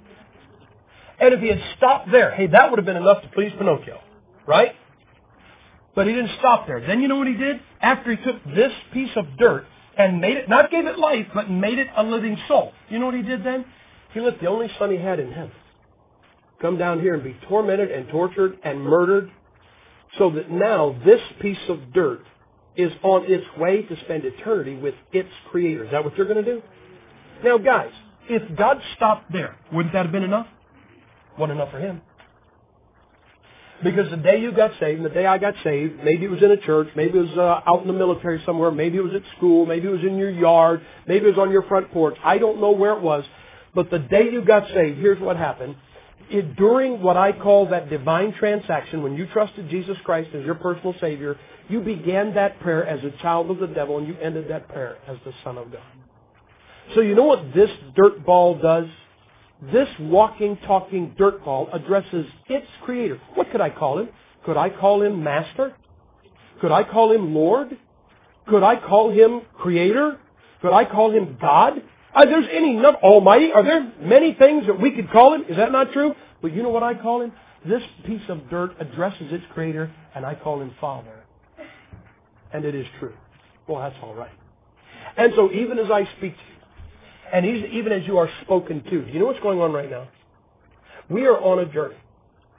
And if he had stopped there, hey, that would have been enough to please Pinocchio, right? But he didn't stop there. Then you know what he did? After he took this piece of dirt and made it, not gave it life, but made it a living soul. You know what he did then? He let the only son he had in heaven come down here and be tormented and tortured and murdered so that now this piece of dirt is on its way to spend eternity with its creator. Is that what you're going to do? Now, guys, if God stopped there, wouldn't that have been enough? Wasn't enough for him. Because the day you got saved and the day I got saved, maybe it was in a church, maybe it was uh, out in the military somewhere, maybe it was at school, maybe it was in your yard, maybe it was on your front porch. I don't know where it was. But the day you got saved, here's what happened. It, during what I call that divine transaction, when you trusted Jesus Christ as your personal Savior, you began that prayer as a child of the devil and you ended that prayer as the Son of God. So you know what this dirt ball does? This walking, talking dirt ball addresses its creator. What could I call him? Could I call him Master? Could I call him Lord? Could I call him Creator? Could I call him God? Uh, there's any number, Almighty. Are there many things that we could call him? Is that not true? But you know what I call him? This piece of dirt addresses its creator, and I call him Father. And it is true. Well, that's all right. And so even as I speak to you, and even as you are spoken to, do you know what's going on right now? We are on a journey.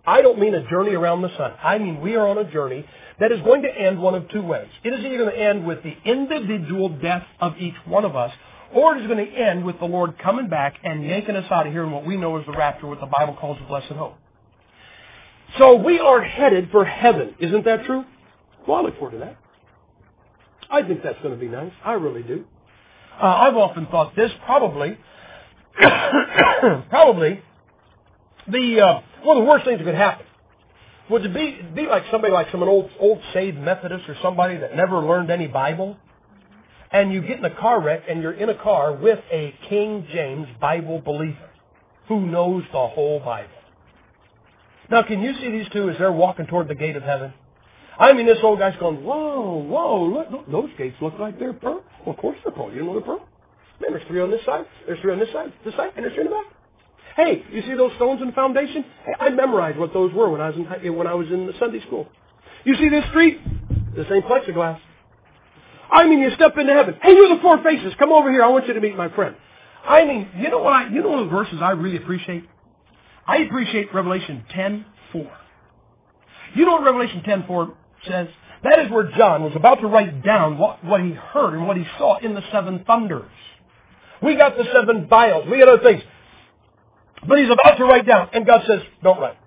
I don't mean a journey around the sun. I mean we are on a journey that is going to end one of two ways. It is either going to end with the individual death of each one of us, or it is going to end with the Lord coming back and yanking us out of here in what we know as the rapture, what the Bible calls the blessed hope. So we are headed for heaven. Isn't that true? Well, I look forward to that. I think that's going to be nice. I really do. Uh, I've often thought this probably, probably, the uh, one of the worst things that could happen would to be be like somebody like some an old old saved Methodist or somebody that never learned any Bible, and you get in a car wreck and you're in a car with a King James Bible believer who knows the whole Bible. Now, can you see these two as they're walking toward the gate of heaven? I mean, this old guy's going, whoa, whoa, look, look, those gates look like they're pearl. Well, of course they're pearl. You know they're pearl? Man, there's three on this side, there's three on this side, this side, and there's three in the back. Hey, you see those stones in the foundation? Hey, I memorized what those were when I was in when I was in the Sunday school. You see this street? This ain't plexiglass. I mean, you step into heaven. Hey, you're the four faces. Come over here. I want you to meet my friend. I mean, you know what? I, you know one of the verses I really appreciate? I appreciate Revelation ten four. You know what Revelation ten four says? That is where John was about to write down what, what he heard and what he saw in the seven thunders. We got the seven vials. We got other things. But he's about to write down, and God says, don't write.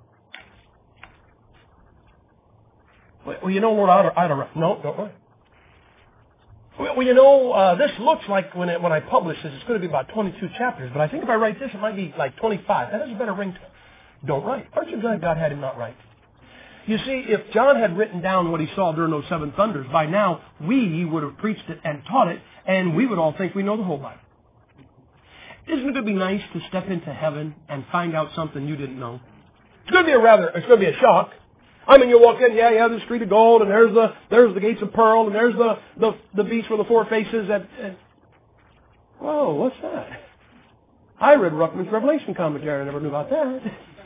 Well, you know, Lord, I ought to write. No, don't write. Well, you know, uh, this looks like when, it, when I publish this, it's going to be about twenty-two chapters, but I think if I write this, it might be like twenty-five. That has a better ring to it. Don't write. Aren't you glad God had him not write? You see, if John had written down what he saw during those seven thunders, by now we would have preached it and taught it, and we would all think we know the whole Bible. Isn't it going to be nice to step into heaven and find out something you didn't know? It's going to be a rather, it's going to be a shock. I mean, you walk in, yeah, yeah, the street of gold, and there's the there's the gates of pearl, and there's the the, the beast with the four faces. That, and, whoa, what's that? I read Ruckman's Revelation commentary. I never knew about that.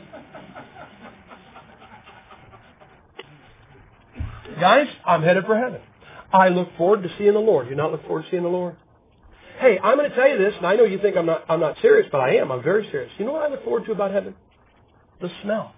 Guys, I'm headed for heaven. I look forward to seeing the Lord. You not look forward to seeing the Lord? Hey, I'm going to tell you this, and I know you think I'm not I'm not serious, but I am. I'm very serious. You know what I look forward to about heaven? The smell.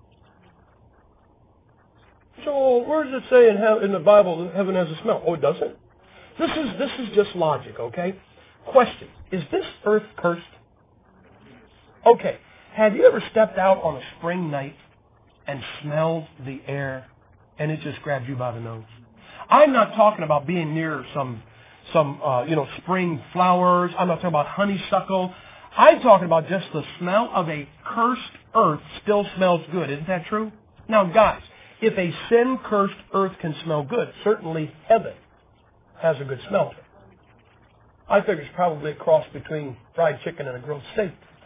So where does it say in, he- in the Bible that heaven has a smell? Oh, it doesn't? This is this is just logic, okay? Question. Is this earth cursed? Okay. Have you ever stepped out on a spring night and smelled the air and it just grabs you by the nose? I'm not talking about being near some some uh, you know spring flowers. I'm not talking about honeysuckle. I'm talking about just the smell of a cursed earth still smells good. Isn't that true? Now, guys, if a sin-cursed earth can smell good, certainly heaven has a good smell to it. I figure it's probably a cross between fried chicken and a grilled steak.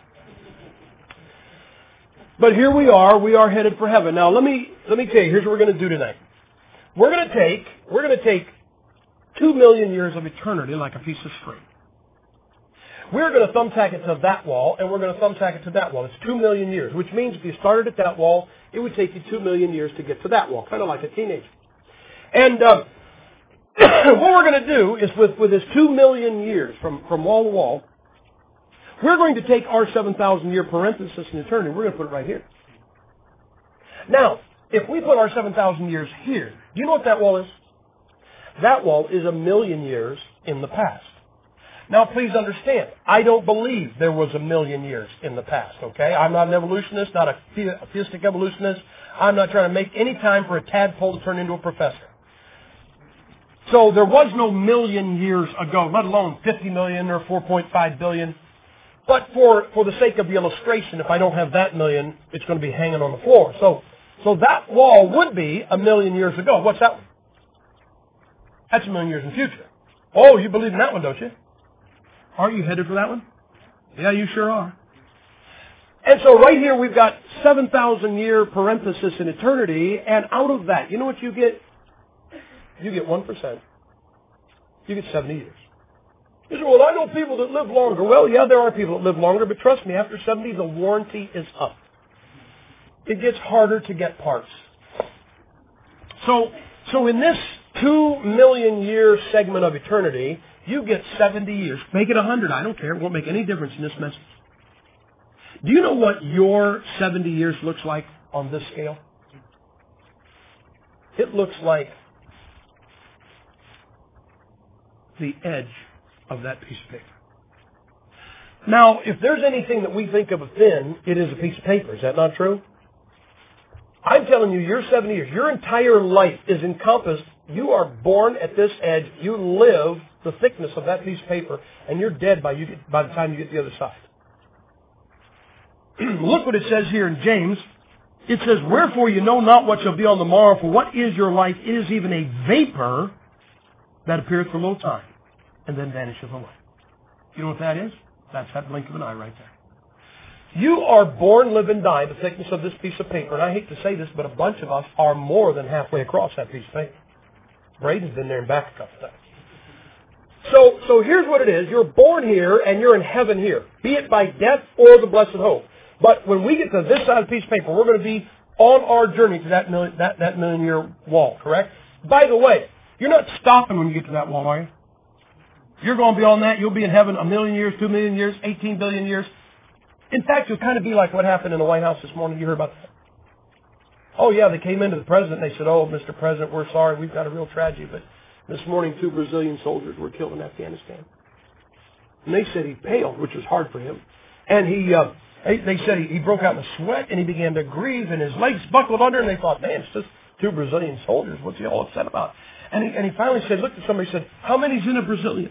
But here we are. We are headed for heaven. Now, let me let me tell you. Here's what we're going to do tonight. We're going to take we're going to take two million years of eternity like a piece of string. We're going to thumbtack it to that wall, and we're going to thumbtack it to that wall. It's two million years, which means if you started at that wall, it would take you two million years to get to that wall, kind of like a teenager. And uh, what we're going to do is with, with this two million years from, from wall to wall, we're going to take our seven thousand year parenthesis in eternity, we're going to put it right here. Now, if we put our seven thousand years here, do you know what that wall is? That wall is a million years in the past. Now, please understand, I don't believe there was a million years in the past, okay? I'm not an evolutionist, not a theistic evolutionist. I'm not trying to make any time for a tadpole to turn into a professor. So there was no million years ago, let alone fifty million or four point five billion. But for, for the sake of the illustration, if I don't have that million, it's going to be hanging on the floor. So, so that wall would be a million years ago. What's that one? That's a million years in the future. Oh, you believe in that one, don't you? Aren't you headed for that one? Yeah, you sure are. And so right here we've got seven thousand year parenthesis in eternity, and out of that, you know what you get? You get one percent. You get seventy years. You say, well, I know people that live longer. Well, yeah, there are people that live longer, but trust me, after seventy, the warranty is up. It gets harder to get parts. So, so in this two million year segment of eternity, you get seventy years. Make it one hundred. I don't care. It won't make any difference in this message. Do you know what your seventy years looks like on this scale? It looks like the edge of that piece of paper. Now, if there's anything that we think of as thin, it is a piece of paper. Is that not true? I'm telling you, you're seventy years. Your entire life is encompassed. You are born at this edge. You live the thickness of that piece of paper, and you're dead by, you get, by the time you get to the other side. Look what it says here in James. It says, wherefore you know not what shall be on the morrow, for what is your life? It is even a vapor that appeareth for a little time, and then vanisheth away. You know what that is? That's that blink of an eye right there. You are born, live, and die the thickness of this piece of paper. And I hate to say this, but a bunch of us are more than halfway across that piece of paper. Braden's been there and back a couple times. So, so here's what it is. You're born here, and you're in heaven here, be it by death or the blessed hope. But when we get to this side of the piece of paper, we're going to be on our journey to that million, that, that million-year wall, correct? By the way, you're not stopping when you get to that wall, are you? You're going to be on that. You'll be in heaven a million years, two million years, eighteen billion years. In fact, you'll kind of be like what happened in the White House this morning. You heard about that? Oh, yeah, they came into the president and they said, oh, Mister President, we're sorry. We've got a real tragedy. But this morning, two Brazilian soldiers were killed in Afghanistan. And they said he paled, which was hard for him. And he, uh, they, they said he, he broke out in a sweat and he began to grieve and his legs buckled under. And they thought, man, it's just two Brazilian soldiers. What's he all upset about? And he, and he finally said, looked at somebody and said, how many's in a Brazilian?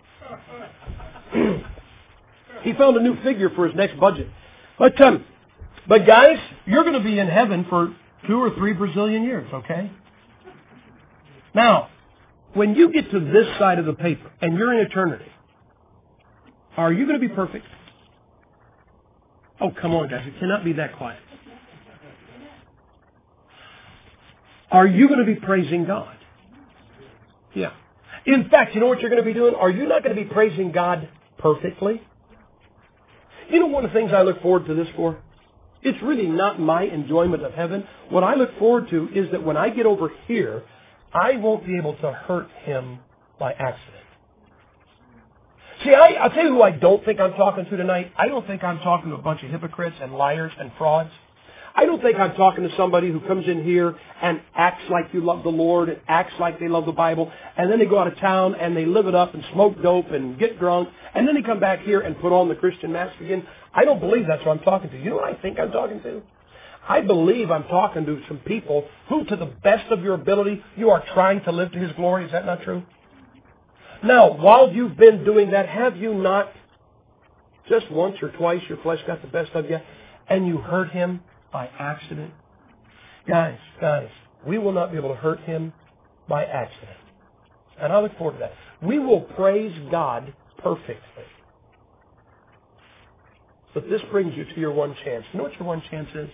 He found a new figure for his next budget. But, um, but guys, you're going to be in heaven for two or three Brazilian years, okay? Now, when you get to this side of the paper and you're in eternity, are you going to be perfect? Oh, come on, guys. It cannot be that quiet. Are you going to be praising God? Yeah. In fact, you know what you're going to be doing? Are you not going to be praising God perfectly? You know one of the things I look forward to this for? It's really not my enjoyment of heaven. What I look forward to is that when I get over here, I won't be able to hurt him by accident. See, I, I'll tell you who I don't think I'm talking to tonight. I don't think I'm talking to a bunch of hypocrites and liars and frauds. I don't think I'm talking to somebody who comes in here and acts like you love the Lord and acts like they love the Bible, and then they go out of town and they live it up and smoke dope and get drunk, and then they come back here and put on the Christian mask again. I don't believe that's what I'm talking to. You know what I think I'm talking to? I believe I'm talking to some people who, to the best of your ability, you are trying to live to His glory. Is that not true? Now, while you've been doing that, have you not just once or twice your flesh got the best of you and you hurt Him by accident? Guys, guys, we will not be able to hurt Him by accident. And I look forward to that. We will praise God perfectly. But this brings you to your one chance. You know what your one chance is?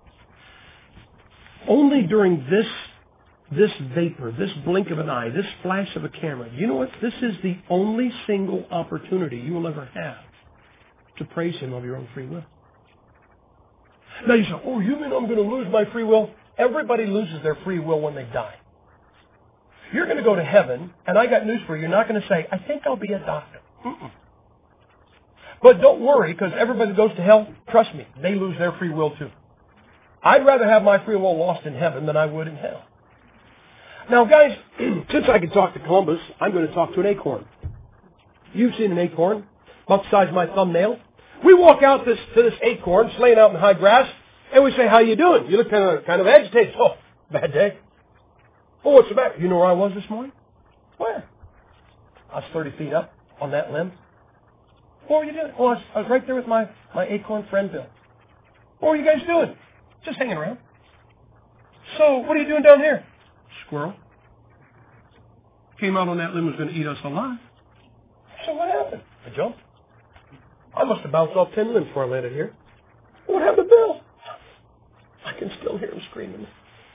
Only during this, this vapor, this blink of an eye, this flash of a camera, you know what? This is the only single opportunity you will ever have to praise Him of your own free will. Now you say, oh, you mean I'm going to lose my free will? Everybody loses their free will when they die. You're going to go to heaven, and I got news for you. You're not going to say, I think I'll be a doctor. Mm-mm. But don't worry, because everybody that goes to hell, trust me, they lose their free will too. I'd rather have my free will lost in heaven than I would in hell. Now, guys, since I can talk to Columbus, I'm going to talk to an acorn. You've seen an acorn, about the size of my thumbnail. We walk out this, to this acorn, it's laying out in the high grass, and we say, how you doing? You look kind of, kind of agitated. Oh, bad day. Oh, what's the matter? You know where I was this morning? Where? I was thirty feet up on that limb. What were you doing? Oh, I was, I was right there with my, my acorn friend, Bill. What were you guys doing? Just hanging around. So, what are you doing down here? Squirrel. Came out on that limb, was going to eat us alive. So what happened? I jumped. I must have bounced off ten limbs before I landed here. What happened to Bill? I can still hear him screaming.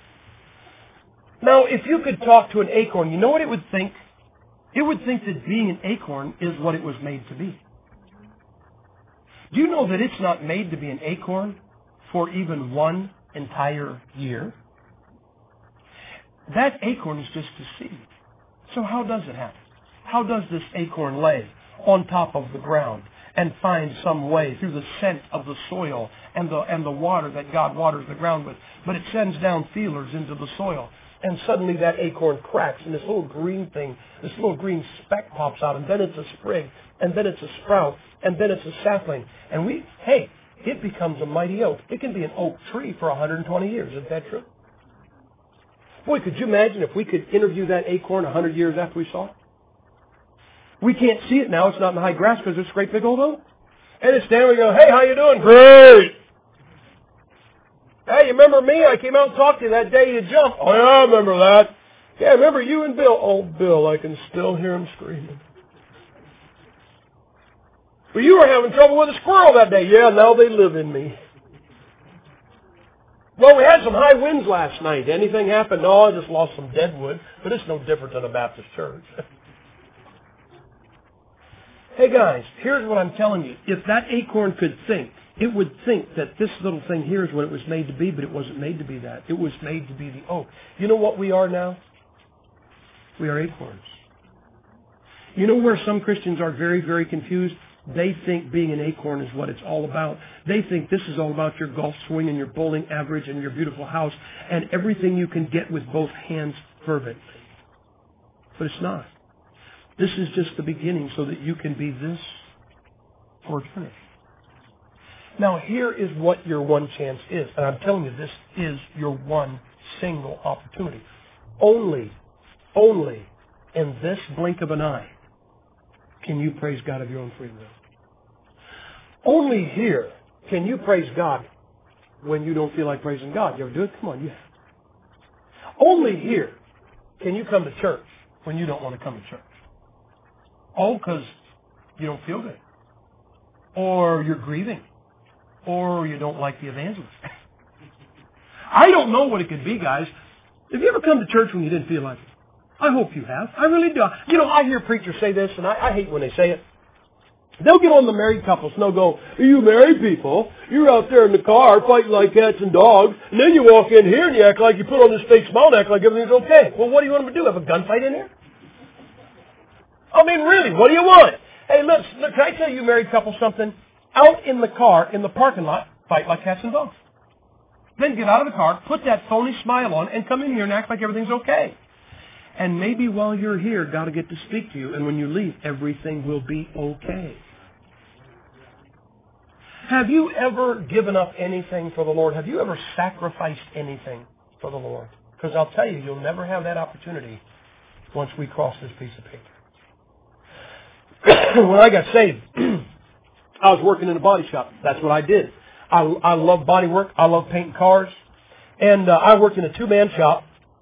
Now, if you could talk to an acorn, you know what it would think? It would think that being an acorn is what it was made to be. Do you know that it's not made to be an acorn for even one entire year? That acorn is just a seed. So how does it happen? How does this acorn lay on top of the ground and find some way through the scent of the soil and the, and the water that God waters the ground with. But it sends down feelers into the soil. And suddenly that acorn cracks, and this little green thing, this little green speck pops out, and then it's a sprig, and then it's a sprout, and then it's a sapling. And we, hey, it becomes a mighty oak. It can be an oak tree for one hundred twenty years. Isn't that true? Boy, could you imagine if we could interview that acorn one hundred years after we saw it? We can't see it now. It's not in the high grass because it's a great big old oak. And it's standing there and go, hey, how you doing? Great. Hey, you remember me? I came out and talked to you that day you jumped. Oh, yeah, I remember that. Yeah, remember you and Bill? Oh, Bill, I can still hear him screaming. Well, you were having trouble with a squirrel that day. Yeah, now they live in me. Well, we had some high winds last night. Anything happened? No, I just lost some dead wood. But it's no different than a Baptist church. Hey, guys, here's what I'm telling you. If that acorn could think, it would think that this little thing here is what it was made to be, but it wasn't made to be that. It was made to be the oak. You know what we are now? We are acorns. You know where some Christians are very, very confused? They think being an acorn is what it's all about. They think this is all about your golf swing and your bowling average and your beautiful house and everything you can get with both hands fervently. But it's not. This is just the beginning so that you can be this for eternity. Now, here is what your one chance is. And I'm telling you, this is your one single opportunity. Only, only in this blink of an eye can you praise God of your own free will. Only here can you praise God when you don't feel like praising God. You ever do it? Come on, you have. Only here can you come to church when you don't want to come to church. Oh, because you don't feel good. Or you're grieving. Or you don't like the evangelist. I don't know what it could be, guys. Have you ever come to church when you didn't feel like it? I hope you have. I really do. You know, I hear preachers say this, and I, I hate when they say it. They'll get on the married couples, and they'll go, you married people, you're out there in the car fighting like cats and dogs, and then you walk in here and you act like you put on this fake smile and act like everything's okay. Well, what do you want them to do? Have a gunfight in here? I mean, really, what do you want? Hey, look, look, can I tell you married couple something? Out in the car, in the parking lot, fight like cats and dogs. Then get out of the car, put that phony smile on, and come in here and act like everything's okay. And maybe while you're here, God will get to speak to you, and when you leave, everything will be okay. Have you ever given up anything for the Lord? Have you ever sacrificed anything for the Lord? Because I'll tell you, you'll never have that opportunity once we cross this piece of paper. When I got saved, I was working in a body shop. That's what I did. I, I love body work. I love painting cars. And uh, I worked in a two-man shop.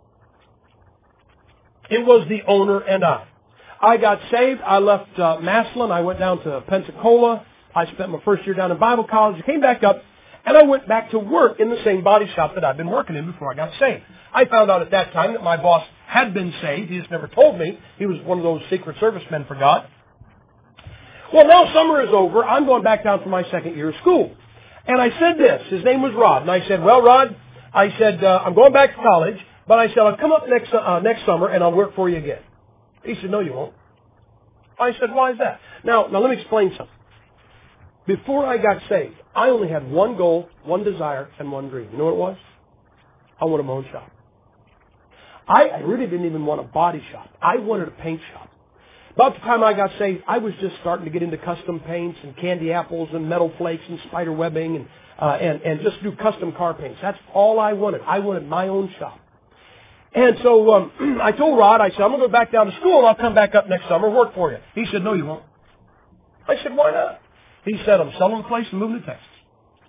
It was the owner and I. I got saved. I left uh, Massillon. I went down to Pensacola. I spent my first year down in Bible college. I came back up, and I went back to work in the same body shop that I'd been working in before I got saved. I found out at that time that my boss had been saved. He just never told me. He was one of those Secret Service men for God. Well, now summer is over. I'm going back down for my second year of school. And I said this. His name was Rod. And I said, well, Rod, I said, uh, I'm going back to college, but I said, I'll come up next uh, next summer and I'll work for you again. He said, no, you won't. I said, why is that? Now, now let me explain something. Before I got saved, I only had one goal, one desire, and one dream. You know what it was? I wanted my own shop. I, I really didn't even want a body shop. I wanted a paint shop. About the time I got saved, I was just starting to get into custom paints and candy apples and metal flakes and spider webbing and, uh, and, and just do custom car paints. That's all I wanted. I wanted my own shop. And so um, I told Rod, I said, I'm going to go back down to school and I'll come back up next summer and work for you. He said, no, you won't. I said, why not? He said, I'm selling the place and moving to Texas.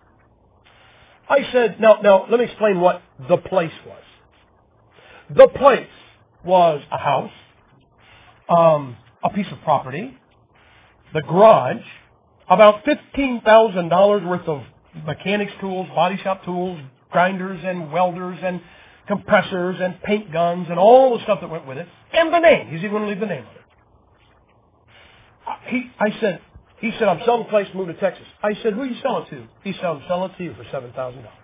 I said, now, now, let me explain what the place was. The place was a house, um, a piece of property, the garage, about fifteen thousand dollars worth of mechanics tools, body shop tools, grinders and welders and compressors and paint guns and all the stuff that went with it, and the name. He's even going to leave the name on it. He, I said, he said, I'm selling the place to move to Texas. I said, who are you selling it to? He said, I'm selling it to you for seven thousand dollars.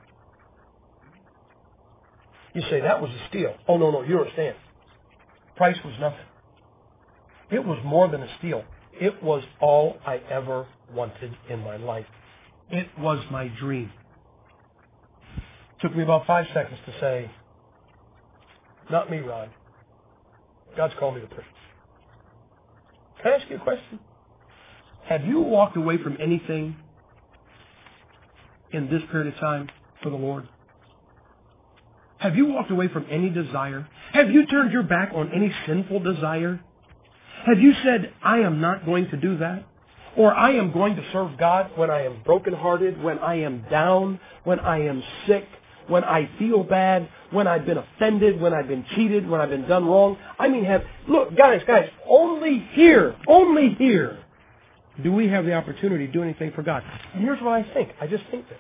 You say, that was a steal. Oh, no, no, you don't understand. Price was nothing. It was more than a steal. It was all I ever wanted in my life. It was my dream. It took me about five seconds to say, not me, Ron. God's called me to preach. Can I ask you a question? Have you walked away from anything in this period of time for the Lord? Have you walked away from any desire? Have you turned your back on any sinful desire? Have you said, I am not going to do that? Or I am going to serve God when I am brokenhearted, when I am down, when I am sick, when I feel bad, when I've been offended, when I've been cheated, when I've been done wrong? I mean, have, look, guys, guys, only here, only here do we have the opportunity to do anything for God. And here's what I think. I just think this.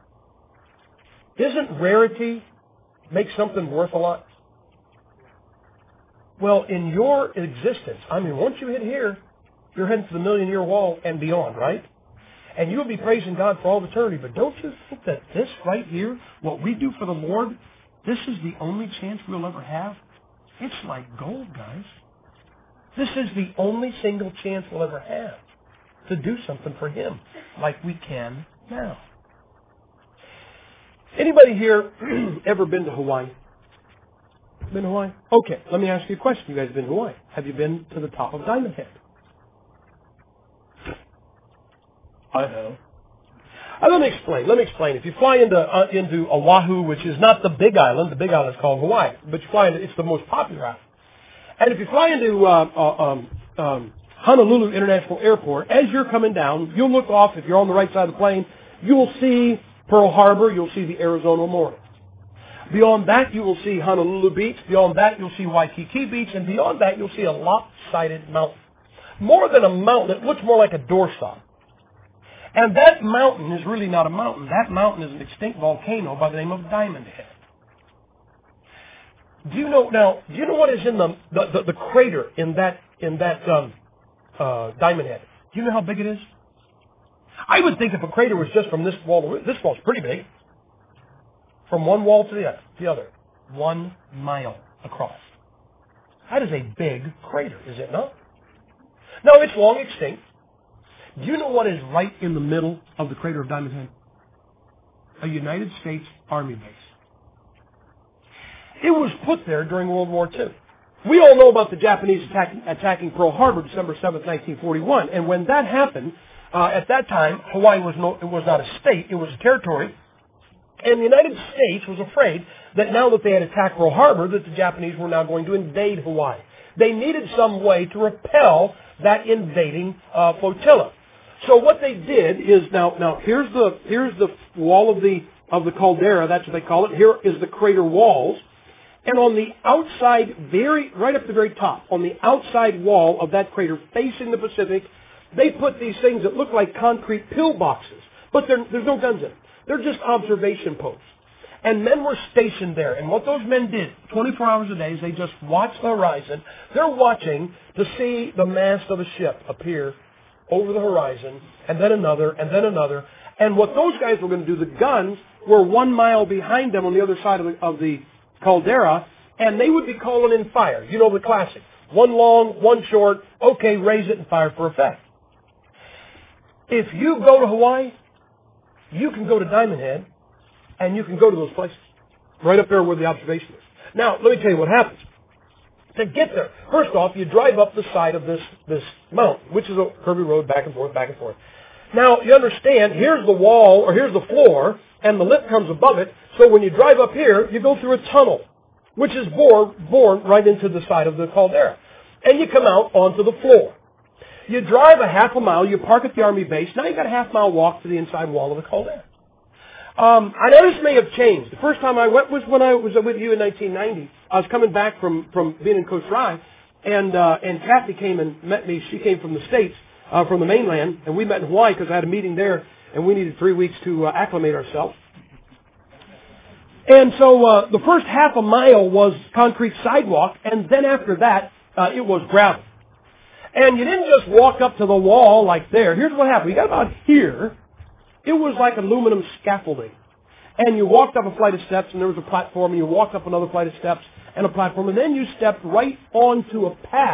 Isn't rarity make something worth a lot? Well, in your existence, I mean, once you hit here, you're heading to the million-year wall and beyond, right? And you'll be praising God for all eternity. But don't you think that this right here, what we do for the Lord, this is the only chance we'll ever have? It's like gold, guys. This is the only single chance we'll ever have to do something for Him like we can now. Anybody here ever been to Hawaii? Been to Hawaii? Okay, let me ask you a question. You guys have been to Hawaii. Have you been to the top of Diamond Head? I have. Uh, let me explain. Let me explain. If you fly into uh, into Oahu, which is not the Big Island, the Big Island is called Hawaii, but you fly into, it's the most popular island. And if you fly into uh, uh, um, um, Honolulu International Airport, as you're coming down, you'll look off. If you're on the right side of the plane, you'll see Pearl Harbor. You'll see the Arizona Memorial. Beyond that, you will see Honolulu Beach. Beyond that, you'll see Waikiki Beach. And beyond that, you'll see a lopsided mountain. More than a mountain, it looks more like a doorstop. And that mountain is really not a mountain. That mountain is an extinct volcano by the name of Diamond Head. Do you know now? Do you know what is in the the, the, the crater in that in that um, uh, Diamond Head? Do you know how big it is? I would think if a crater was just from this wall to this wall, it's pretty big. From one wall to the other, the other, one mile across. That is a big crater, is it not? No, it's long extinct. Do you know what is right in the middle of the crater of Diamond Head? A United States Army base. It was put there during World War Two. We all know about the Japanese attacking, attacking Pearl Harbor December seventh, nineteen forty-one. And when that happened, uh, at that time, Hawaii was, no, it was not a state, it was a territory. And the United States was afraid that now that they had attacked Pearl Harbor, that the Japanese were now going to invade Hawaii. They needed some way to repel that invading uh, flotilla. So what they did is now now here's the here's the wall of the of the caldera, that's what they call it. Here is the crater walls. And on the outside, very right up the very top, on the outside wall of that crater facing the Pacific, they put these things that look like concrete pillboxes. But there's no guns in them. They're just observation posts. And men were stationed there. And what those men did, twenty-four hours a day, is they just watched the horizon. They're watching to see the mast of a ship appear over the horizon, and then another, and then another. And what those guys were going to do, the guns were one mile behind them on the other side of the, of the caldera, and they would be calling in fire. You know the classic. One long, one short, okay, raise it and fire for effect. If you go to Hawaii, you can go to Diamond Head, and you can go to those places. Right up there where the observation is. Now, let me tell you what happens. To get there, first off, you drive up the side of this, this mountain, which is a curvy road back and forth, back and forth. Now, you understand, here's the wall, or here's the floor, and the lip comes above it. So when you drive up here, you go through a tunnel, which is bored, bored right into the side of the caldera. And you come out onto the floor. You drive a half a mile, you park at the Army base. Now you've got a half mile walk to the inside wall of the caldera. Um, I know this may have changed. The first time I went was when I was with you in nineteen ninety. I was coming back from, from being in Coast Rye, and uh, and Kathy came and met me. She came from the States, uh, from the mainland, and we met in Hawaii because I had a meeting there, and we needed three weeks to uh, acclimate ourselves. And so uh, the first half a mile was concrete sidewalk, and then after that, uh, it was gravel. And you didn't just walk up to the wall like there. Here's what happened. You got about here. It was like aluminum scaffolding. And you walked up a flight of steps, and there was a platform, and you walked up another flight of steps and a platform, and then you stepped right onto a path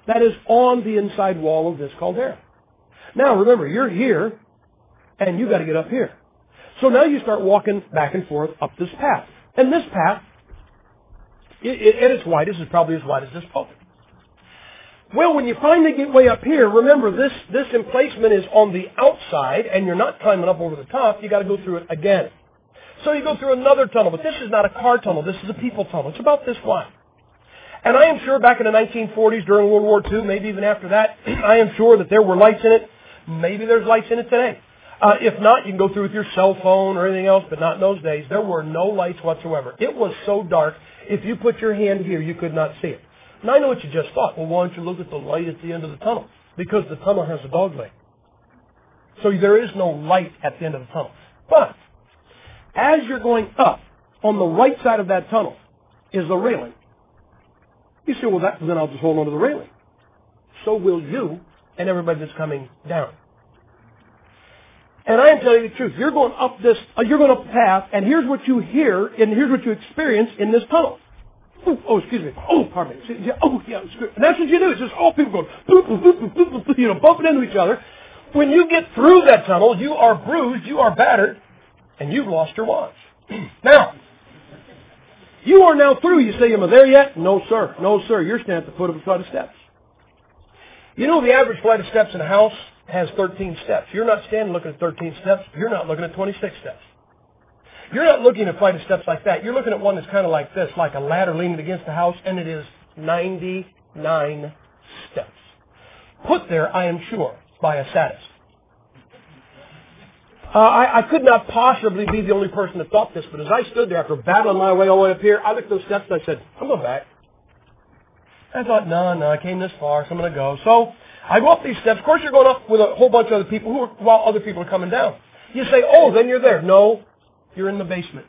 that is on the inside wall of this caldera. Now remember, you're here, and you've got to get up here. So now you start walking back and forth up this path. And this path, it, it, at its widest, is probably as wide as this pulpit. Well, when you finally get way up here, remember this, this emplacement is on the outside, and you're not climbing up over the top. You've got to go through it again. So you go through another tunnel, but this is not a car tunnel. This is a people tunnel. It's about this wide. And I am sure back in the nineteen forties, during World War Two, maybe even after that, I am sure that there were lights in it. Maybe there's lights in it today. Uh, if not, you can go through with your cell phone or anything else, but not in those days. There were no lights whatsoever. It was so dark, if you put your hand here, you could not see it. And I know what you just thought. Well, why don't you look at the light at the end of the tunnel? Because the tunnel has a dog leg. So there is no light at the end of the tunnel. But as you're going up, on the right side of that tunnel is a railing. You say, well, that, then I'll just hold on to the railing. So will you and everybody that's coming down. And I am telling you the truth. You're going up this, uh, you're going up a path, and here's what you hear, and here's what you experience in this tunnel. Oh, oh excuse me. Oh, pardon me. Yeah, oh, yeah. And that's what you do. It's just all people going, boop, boop, boop, boop, boop, you know, bumping into each other. When you get through that tunnel, you are bruised, you are battered, and you've lost your watch. Now, you are now through. You say, am I there yet? No, sir. No, sir. You're standing at the foot of a flight of steps. You know the average flight of steps in a house has thirteen steps. You're not standing looking at thirteen steps. You're not looking at twenty-six steps. You're not looking at a flight of steps like that. You're looking at one that's kind of like this, like a ladder leaning against the house, and it is ninety-nine steps. Put there, I am sure, by a sadist. Uh, I, I could not possibly be the only person that thought this, but as I stood there after battling my way all the way up here, I looked at those steps and I said, I'm going back. I thought, no, no, I came this far, so I'm going to go. So I go up these steps. Of course, you're going up with a whole bunch of other people who are, while other people are coming down. You say, oh, then you're there. No, you're in the basement.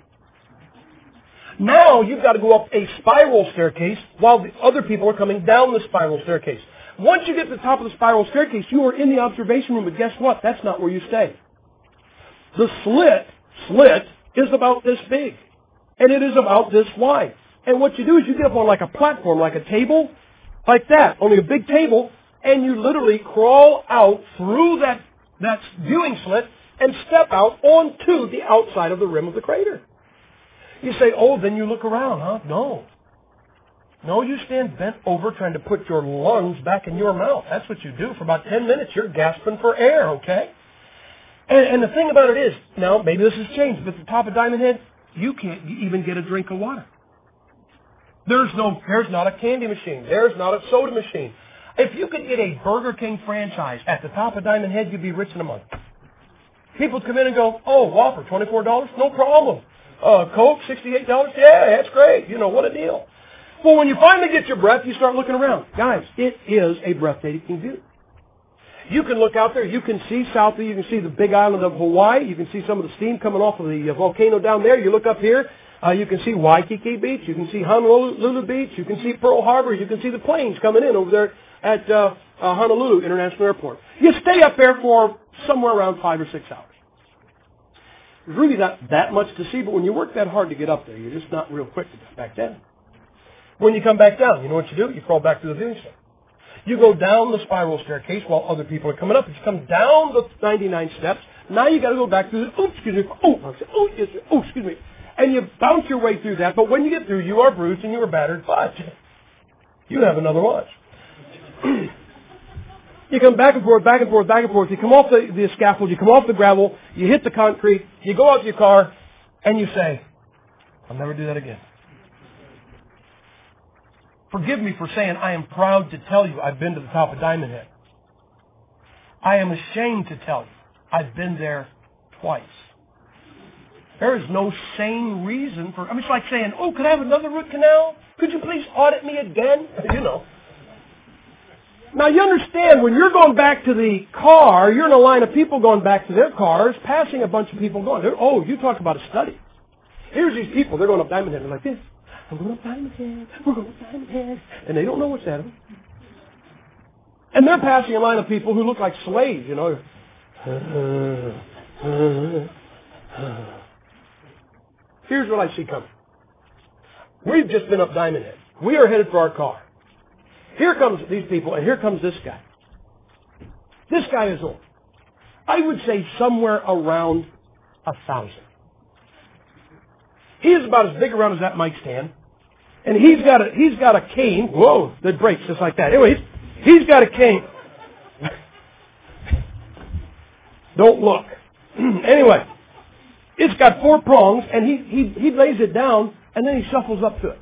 Now you've got to go up a spiral staircase while the other people are coming down the spiral staircase. Once you get to the top of the spiral staircase, you are in the observation room, but guess what? That's not where you stay. The slit, slit, is about this big. And it is about this wide. And what you do is you get up on like a platform, like a table, like that, only a big table, and you literally crawl out through that, that viewing slit and step out onto the outside of the rim of the crater. You say, oh, then you look around, huh? No. No, you stand bent over trying to put your lungs back in your mouth. That's what you do. For about ten minutes, you're gasping for air, okay? And, and the thing about it is, now, maybe this has changed, but at the top of Diamond Head, you can't even get a drink of water. There's no, there's not a candy machine. There's not a soda machine. If you could get a Burger King franchise at the top of Diamond Head, you'd be rich in a month. People come in and go, oh, Whopper, twenty-four dollars? No problem. Uh, Coke, sixty-eight dollars? Yeah, that's great. You know, what a deal. Well, when you finally get your breath, you start looking around. Guys, it is a breathtaking view. You can look out there. You can see south of you. You can see the big island of Hawaii. You can see some of the steam coming off of the volcano down there. You look up here. Uh, you can see Waikiki Beach. You can see Honolulu Beach. You can see Pearl Harbor. You can see the planes coming in over there at uh, uh, Honolulu International Airport. You stay up there for somewhere around five or six hours. There's really not that much to see, but when you work that hard to get up there, you're just not real quick to get back down. When you come back down, you know what you do? You crawl back to the viewing center. You go down the spiral staircase while other people are coming up. If you come down the ninety-nine steps, now you got to go back through the, oh, excuse me, oh, oh, yes, oh, excuse me. And you bounce your way through that, but when you get through, you are bruised and you are battered, but you have another watch. You come back and forth, back and forth, back and forth. You come off the, the scaffold, you come off the gravel, you hit the concrete, you go out to your car, and you say, I'll never do that again. Forgive me for saying I am proud to tell you I've been to the top of Diamond Head. I am ashamed to tell you I've been there twice. There is no sane reason for, I mean, it's like saying, oh, could I have another root canal? Could you please audit me again? You know. Now, you understand, when you're going back to the car, you're in a line of people going back to their cars, passing a bunch of people going, oh, you talk about a study. Here's these people, they're going up Diamond Head. They're like this. I'm going up Diamond Head. We're going up Diamond Head. And they don't know what's ahead of them. And they're passing a line of people who look like slaves, you know. Here's what I see coming. We've just been up Diamond Head. We are headed for our car. here comes these people, and here comes this guy. This guy is old. I would say somewhere around a thousand. He is about as big around as that mic stand. And he's got a, he's got a cane. Whoa, that breaks just like that. Anyways, he's got a cane. Don't look. Anyway, it's got four prongs, and he, he, he lays it down, and then he shuffles up to it.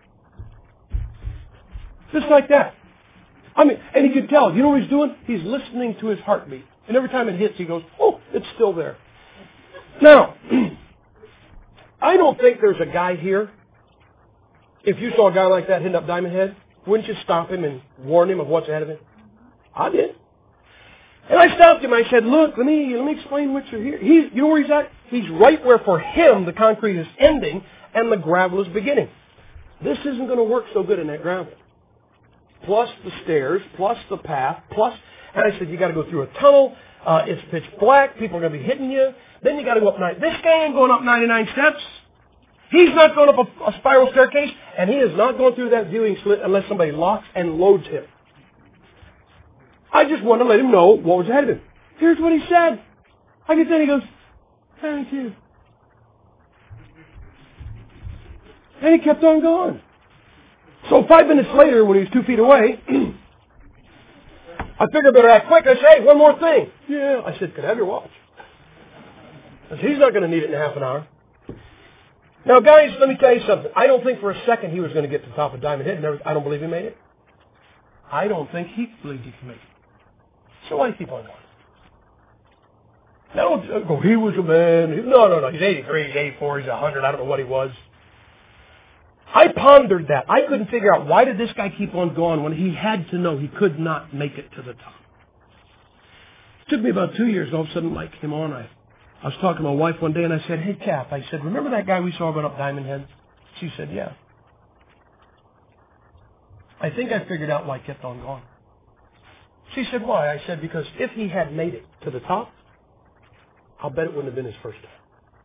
Just like that. I mean, and he could tell. You know what he's doing? He's listening to his heartbeat. And every time it hits, he goes, oh, it's still there. Now, I don't think there's a guy here. If you saw a guy like that hitting up Diamond Head, wouldn't you stop him and warn him of what's ahead of him? I did. And I stopped him. I said, look, let me let me explain what you're here. He's, you know where he's at? He's right where for him the concrete is ending and the gravel is beginning. This isn't going to work so good in that gravel. Plus the stairs, plus the path, plus... And I said, you got to go through a tunnel. Uh, it's pitch black. People are going to be hitting you. Then you got to go up nine. This guy ain't going up ninety-nine steps. He's not going up a, a spiral staircase, and he is not going through that viewing slit unless somebody locks and loads him. I just want to let him know what was ahead of him. Here's what he said. I get that. He goes, thank you. And he kept on going. So five minutes later, when he was two feet away, I figured I better act quick. I say, hey, one more thing. Yeah. I said, can I have your watch? I said, he's not going to need it in half an hour. Now, guys, let me tell you something. I don't think for a second he was going to get to the top of Diamond Head. Never, I don't believe he made it. I don't think he believed he could make it. So why keep on going? Now, don't go, he was a man. No, no, no. He's eighty-three, he's eighty-four, he's one hundred. I don't know what he was. I pondered that. I couldn't figure out why did this guy keep on going when he had to know he could not make it to the top. It took me about two years. All of a sudden, light came on. I, I was talking to my wife one day, and I said, hey, Cap, I said, remember that guy we saw going up Diamond Head? She said, yeah. I think I figured out why I kept on going. She said, why? I said, because if he had made it to the top, I'll bet it wouldn't have been his first time.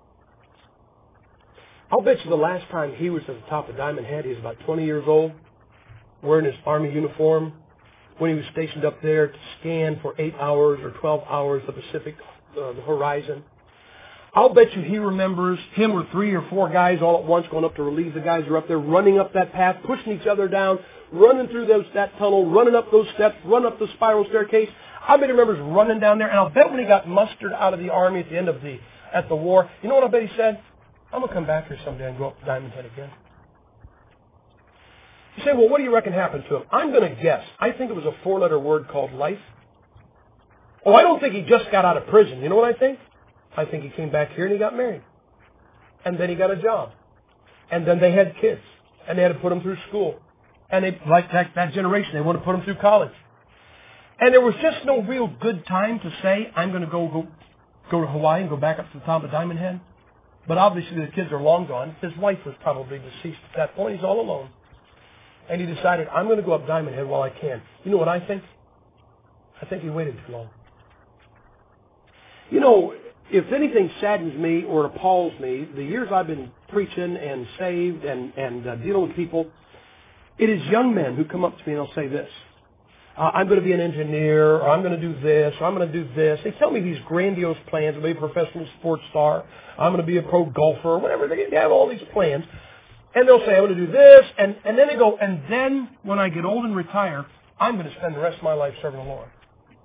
I'll bet you the last time he was at the top of Diamond Head, he was about twenty years old, wearing his Army uniform, when he was stationed up there to scan for eight hours or twelve hours the Pacific uh, the horizon. I'll bet you he remembers him or three or four guys all at once going up to relieve the guys who are up there, running up that path, pushing each other down, running through those, that tunnel, running up those steps, running up the spiral staircase. I bet he remembers running down there, and I'll bet when he got mustered out of the Army at the end of the, at the war, you know what I bet he said? I'm going to come back here someday and go up Diamond Head again. You say, well, what do you reckon happened to him? I'm going to guess. I think it was a four-letter word called life. Oh, I don't think he just got out of prison. You know what I think? I think he came back here and he got married. And then he got a job. And then they had kids. And they had to put them through school. And they, like that, that generation, they wanted to put them through college. And there was just no real good time to say, I'm going to go, go, go to Hawaii and go back up to the top of Diamond Head. But obviously the kids are long gone. His wife was probably deceased at that point. He's all alone. And he decided, I'm going to go up Diamond Head while I can. You know what I think? I think he waited too long. You know, if anything saddens me or appalls me, the years I've been preaching and saved and, and uh, dealing with people, it is young men who come up to me and they'll say this. Uh, I'm going to be an engineer, or I'm going to do this, or I'm going to do this. They tell me these grandiose plans. I'm going to be a professional sports star. I'm going to be a pro golfer, or whatever. They have all these plans. And they'll say, I'm going to do this. And, and then they go, and then when I get old and retire, I'm going to spend the rest of my life serving the Lord.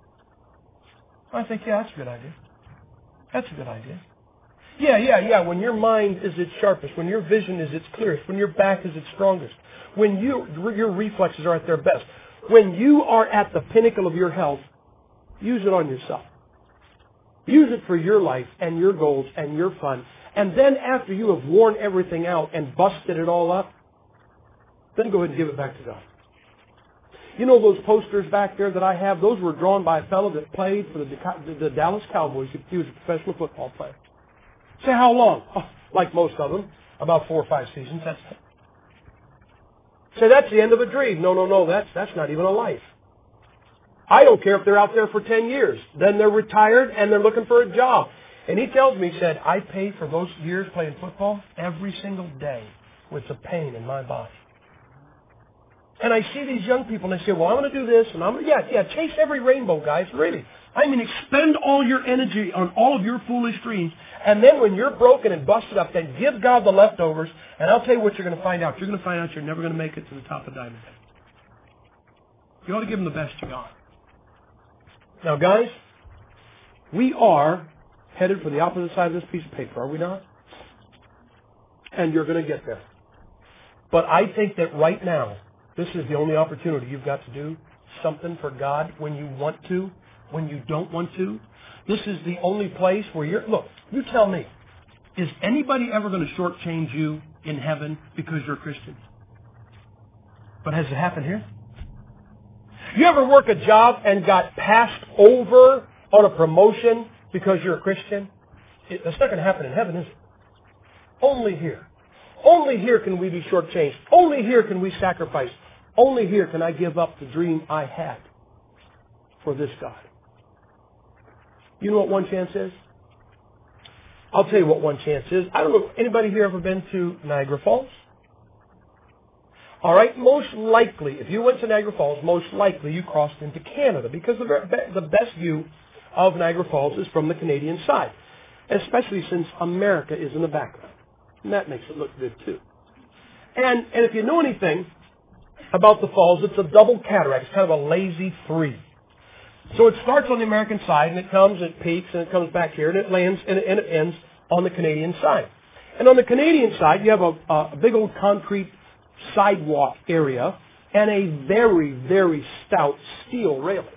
I think, yeah, that's a good idea. That's a good idea. Yeah, yeah, yeah. When your mind is its sharpest, when your vision is its clearest, when your back is its strongest, when you, your reflexes are at their best, when you are at the pinnacle of your health, use it on yourself. Use it for your life and your goals and your fun. And then after you have worn everything out and busted it all up, then go ahead and give it back to God. You know those posters back there that I have? Those were drawn by a fellow that played for the, the Dallas Cowboys. He was a professional football player. Say, how long? Oh, like most of them, about four or five seasons. That's it. Say, that's the end of a dream. No, no, no, that's, that's not even a life. I don't care if they're out there for ten years. Then they're retired and they're looking for a job. And he tells me, he said, I pay for those years playing football every single day with the pain in my body. And I see these young people, and they say, well, I'm going to do this, and I'm going to, yeah, yeah, chase every rainbow, guys, really. I mean, expend all your energy on all of your foolish dreams, and then when you're broken and busted up, then give God the leftovers, and I'll tell you what you're going to find out. You're going to find out you're never going to make it to the top of Diamond Head. You ought to give them the best you got. Now, guys, we are headed for the opposite side of this piece of paper, are we not? And you're going to get there. But I think that right now, this is the only opportunity you've got to do something for God when you want to, when you don't want to. This is the only place where you're... Look, you tell me, is anybody ever going to shortchange you in heaven because you're a Christian? But has it happened here? You ever work a job and got passed over on a promotion because you're a Christian? It, that's not going to happen in heaven, is it? Only here. Only here can we be shortchanged. Only here can we sacrifice. Only here can I give up the dream I had for this God. You know what one chance is? I'll tell you what one chance is. I don't know, anybody here ever been to Niagara Falls? All right, most likely, if you went to Niagara Falls, most likely you crossed into Canada because the, the best view of Niagara Falls is from the Canadian side, especially since America is in the background. And that makes it look good, too. And, and if you know anything about the falls, it's a double cataract. It's kind of a lazy three. So it starts on the American side, and it comes, it peaks, and it comes back here, and it lands, and it, and it ends on the Canadian side. And on the Canadian side, you have a, a big old concrete sidewalk area and a very, very stout steel railing.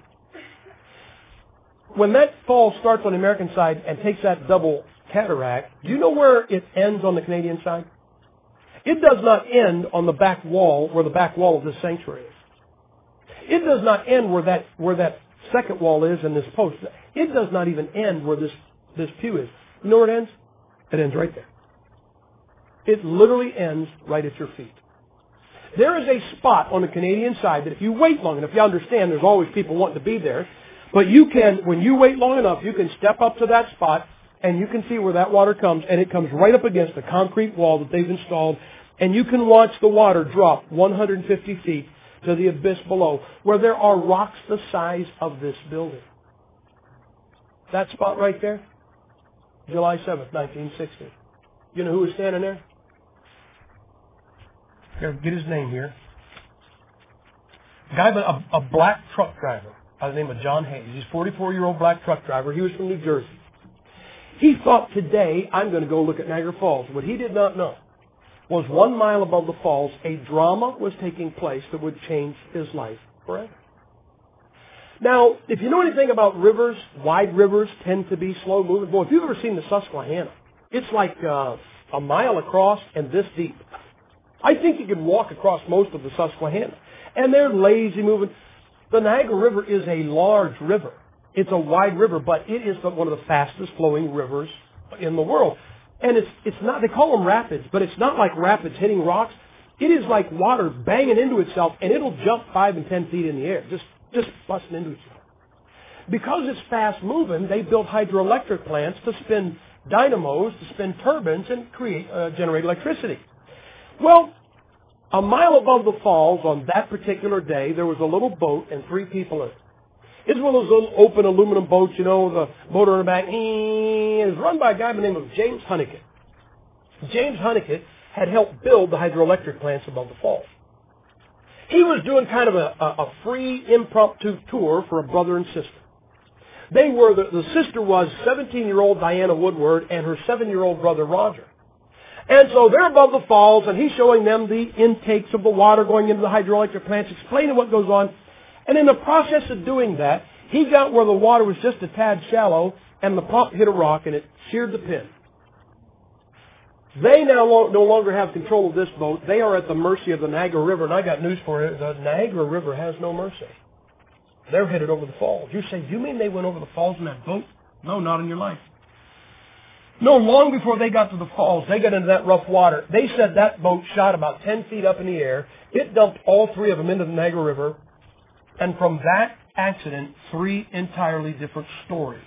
When that fall starts on the American side and takes that double cataract, do you know where it ends on the Canadian side? It does not end on the back wall where the back wall of this sanctuary is. It does not end where that where that second wall is and this post. It does not even end where this, this pew is. You know where it ends? It ends right there. It literally ends right at your feet. There is a spot on the Canadian side that if you wait long enough, you understand there's always people wanting to be there, but you can, when you wait long enough, you can step up to that spot and you can see where that water comes, and it comes right up against the concrete wall that they've installed, and you can watch the water drop one hundred fifty feet to the abyss below, where there are rocks the size of this building. That spot right there, July seventh, nineteen sixty. You know who was standing there? Here, get his name here. A guy, a, a black truck driver by the name of John Hayes. He's a forty-four-year-old black truck driver. He was from New Jersey. He thought, today I'm going to go look at Niagara Falls. What he did not know was one mile above the falls, a drama was taking place that would change his life forever. Now, if you know anything about rivers, wide rivers tend to be slow moving. Boy, if you've ever seen the Susquehanna, it's like uh, a mile across and this deep. I think you can walk across most of the Susquehanna. And they're lazy moving. The Niagara River is a large river. It's a wide river, but it is one of the fastest flowing rivers in the world. And it's it's not, they call them rapids, but it's not like rapids hitting rocks. It is like water banging into itself, and it'll jump five and ten feet in the air, just, just busting into itself. Because it's fast moving, they built hydroelectric plants to spin dynamos, to spin turbines, and create, uh, generate electricity. Well, a mile above the falls on that particular day, there was a little boat and three people in it. It's one of those little open aluminum boats, you know, the motor in the back. It's run by a guy by the name of James Hunnicutt. James Hunnicutt had helped build the hydroelectric plants above the falls. He was doing kind of a, a, a free impromptu tour for a brother and sister. They were, the, the sister was seventeen-year-old Diana Woodward and her seven-year-old brother Roger. And so they're above the falls, and he's showing them the intakes of the water going into the hydroelectric plants, explaining what goes on. And in the process of doing that, he got where the water was just a tad shallow, and the pump hit a rock, and it sheared the pin. They now no longer have control of this boat. They are at the mercy of the Niagara River, and I got news for you. The Niagara River has no mercy. They're headed over the falls. You say, do you mean they went over the falls in that boat? No, not in your life. No, long before they got to the falls, they got into that rough water. They said that boat shot about ten feet up in the air. It dumped all three of them into the Niagara River. And from that accident, three entirely different stories.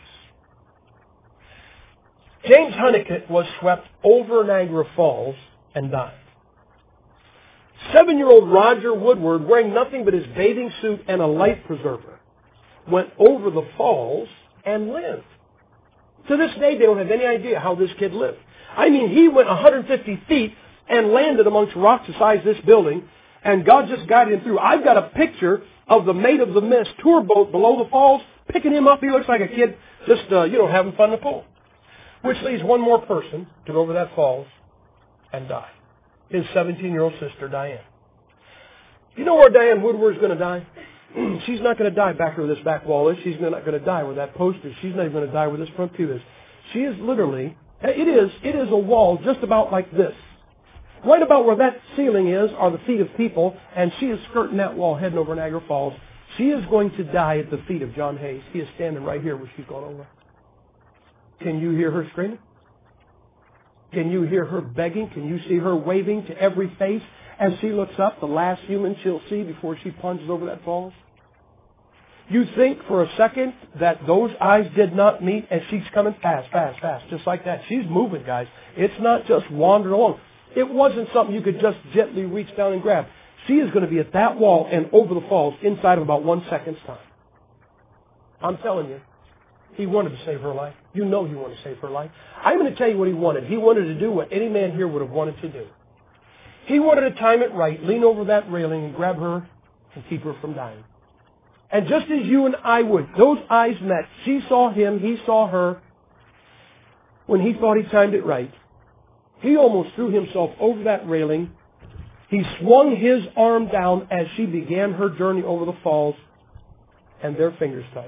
James Hunnicutt was swept over Niagara Falls and died. Seven-year-old Roger Woodward, wearing nothing but his bathing suit and a life preserver, went over the falls and lived. To this day, they don't have any idea how this kid lived. I mean, he went one hundred fifty feet and landed amongst rocks the size of this building, and God just guided him through. I've got a picture of the Maid of the Mist tour boat below the falls, picking him up. He looks like a kid just, uh, you know, having fun in the pool. Which leaves one more person to go over that falls and die. His seventeen-year-old sister, Diane. You know where Diane Woodward's going to die? She's not going to die back where this back wall is. She's not going to die where that post is. She's not even going to die where this front pew is. She is literally, it is, it is a wall just about like this. Right about where that ceiling is are the feet of people, and she is skirting that wall heading over Niagara Falls. She is going to die at the feet of John Hayes. He is standing right here where she's gone over. Can you hear her screaming? Can you hear her begging? Can you see her waving to every face as she looks up, the last human she'll see before she plunges over that falls? You think for a second that those eyes did not meet as she's coming fast, fast, fast, just like that. She's moving, guys. It's not just wandering along. It wasn't something you could just gently reach down and grab. She is going to be at that wall and over the falls inside of about one second's time. I'm telling you, he wanted to save her life. You know he wanted to save her life. I'm going to tell you what he wanted. He wanted to do what any man here would have wanted to do. He wanted to time it right, lean over that railing and grab her and keep her from dying. And just as you and I would, those eyes met. She saw him, he saw her. When he thought he timed it right, he almost threw himself over that railing. He swung his arm down as she began her journey over the falls, and their fingers touched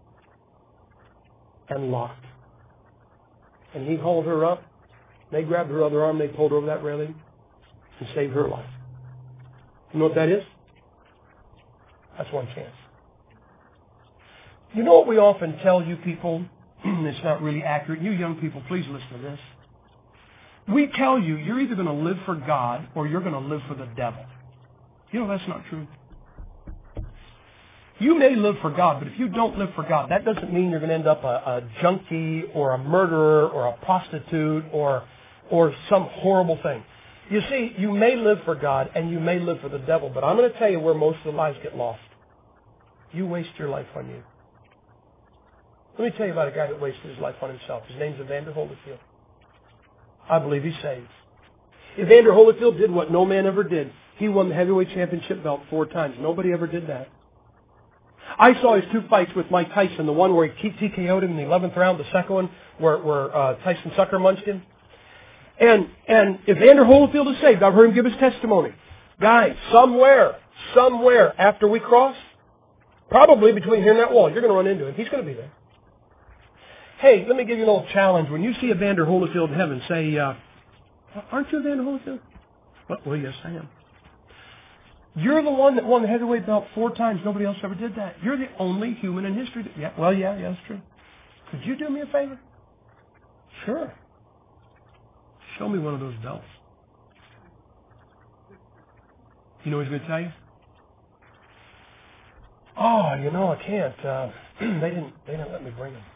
and locked. And he hauled her up. They grabbed her other arm, they pulled her over that railing and saved her life. You know what that is? That's one chance. You know what we often tell you people? It's not really accurate. You young people, please listen to this. We tell you you're either going to live for God or you're going to live for the devil. You know that's not true. You may live for God, but if you don't live for God, that doesn't mean you're going to end up a, a junkie or a murderer or a prostitute or or some horrible thing. You see, you may live for God and you may live for the devil, but I'm going to tell you where most of the lives get lost. You waste your life on you. Let me tell you about a guy that wasted his life on himself. His name's Evander Holyfield. I believe he's saved. Evander Holyfield did what no man ever did. He won the heavyweight championship belt four times. Nobody ever did that. I saw his two fights with Mike Tyson, the one where he T K O'd him in the eleventh round, the second one where, where uh, Tyson sucker munched him. And, and Evander Holyfield is saved. I've heard him give his testimony. Guys, somewhere, somewhere after we cross, probably between here and that wall, you're going to run into him. He's going to be there. Hey, let me give you a little challenge. When you see Evander Holyfield in heaven, say, uh, aren't you Evander Holyfield? Well, well, yes, I am. You're the one that won the heavyweight belt four times. Nobody else ever did that. You're the only human in history. That, yeah, well, yeah, yeah, that's true. Could you do me a favor? Sure. Show me one of those belts. You know what he's going to tell you? Oh, you know, I can't. Uh, they didn't. They didn't let me bring them.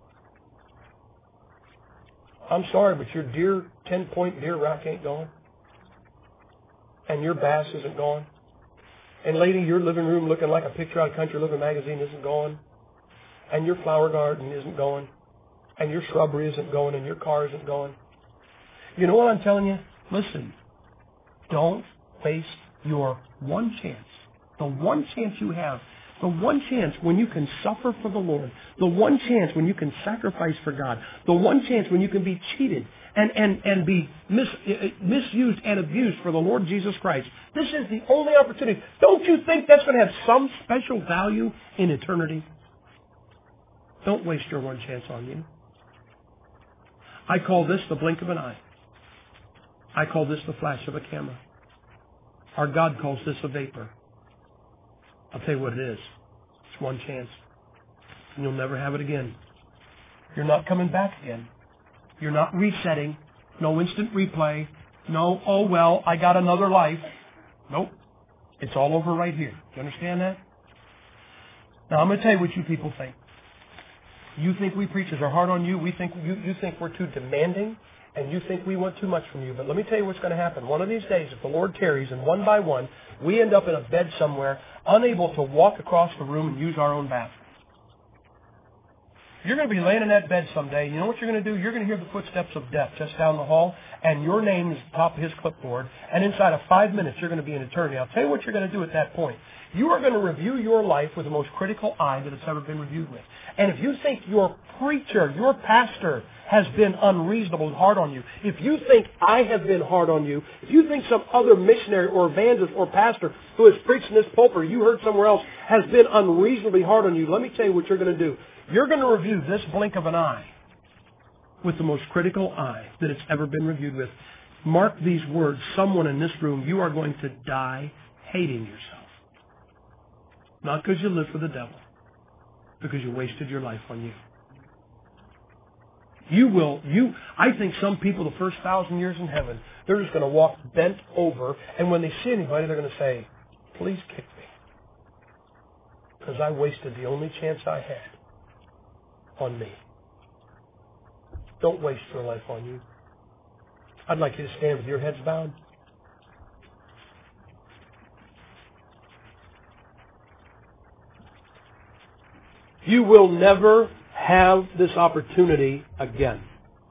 I'm sorry, but your deer ten-point deer rack ain't gone, and your bass isn't gone, and lady, your living room looking like a picture out of Country Living magazine isn't gone, and your flower garden isn't going, and your shrubbery isn't going, and your car isn't going. You know what I'm telling you? Listen, don't waste your one chance, the one chance you have, the one chance when you can suffer for the Lord, the one chance when you can sacrifice for God, the one chance when you can be cheated and, and, and be mis, misused and abused for the Lord Jesus Christ. This is the only opportunity. Don't you think that's going to have some special value in eternity? Don't waste your one chance on you. I call this the blink of an eye. I call this the flash of a camera. Our God calls this a vapor. I'll tell you what it is. It's one chance. And you'll never have it again. You're not coming back again. You're not resetting. No instant replay. No, oh well, I got another life. Nope. It's all over right here. Do you understand that? Now I'm going to tell you what you people think. You think we preachers are hard on you? We think you, you think we're too demanding? and you think we want too much from you. But let me tell you what's going to happen. One of these days, if the Lord tarries, and one by one, we end up in a bed somewhere, unable to walk across the room and use our own bathroom. You're going to be laying in that bed someday. You know what you're going to do? You're going to hear the footsteps of death just down the hall, and your name is at the top of his clipboard, and inside of five minutes, you're going to be in eternity. I'll tell you what you're going to do at that point. You are going to review your life with the most critical eye that it's ever been reviewed with. And if you think your preacher, your pastor, has been unreasonable and hard on you, if you think I have been hard on you, if you think some other missionary or evangelist or pastor who has preached in this pulpit or you heard somewhere else has been unreasonably hard on you, let me tell you what you're going to do. You're going to review this blink of an eye with the most critical eye that it's ever been reviewed with. Mark these words. Someone in this room, you are going to die hating yourself. Not because you live for the devil, because you wasted your life on you. You will, you, I think some people the first thousand years in heaven, they're just going to walk bent over, and when they see anybody, they're going to say, please kick me. Because I wasted the only chance I had on me. Don't waste your life on you. I'd like you to stand with your heads bowed. You will never have this opportunity again.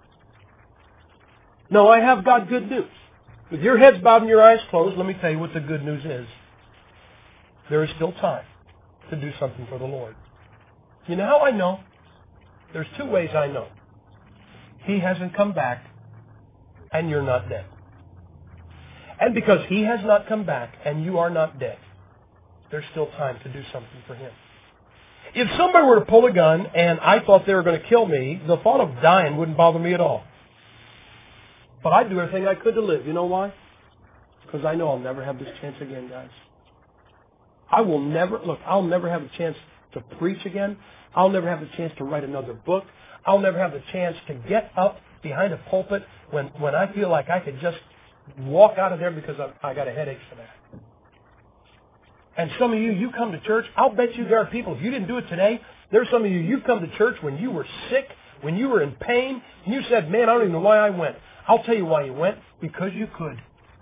No, I have got good news. With your heads bowed and your eyes closed, let me tell you what the good news is. There is still time to do something for the Lord. You know how I know? There's two ways I know. He hasn't come back, and you're not dead. And because He has not come back, and you are not dead, there's still time to do something for Him. If somebody were to pull a gun and I thought they were going to kill me, the thought of dying wouldn't bother me at all. But I'd do everything I could to live. You know why? Because I know I'll never have this chance again, guys. I will never, look, I'll never have a chance to preach again. I'll never have the chance to write another book. I'll never have the chance to get up behind a pulpit when, when I feel like I could just walk out of there because I, I got a headache for that. And some of you, you come to church, I'll bet you there are people, if you didn't do it today, there's some of you, you've come to church when you were sick, when you were in pain, and you said, man, I don't even know why I went. I'll tell you why you went. Because you could.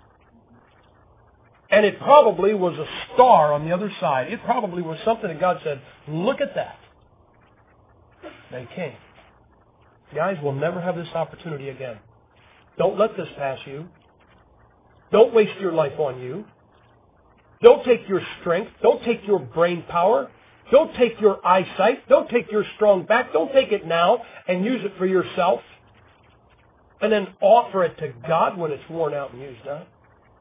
And it probably was a star on the other side. It probably was something that God said, look at that. They came. Guys, we'll never have this opportunity again. Don't let this pass you. Don't waste your life on you. Don't take your strength. Don't take your brain power. Don't take your eyesight. Don't take your strong back. Don't take it now and use it for yourself. And then offer it to God when it's worn out and used up.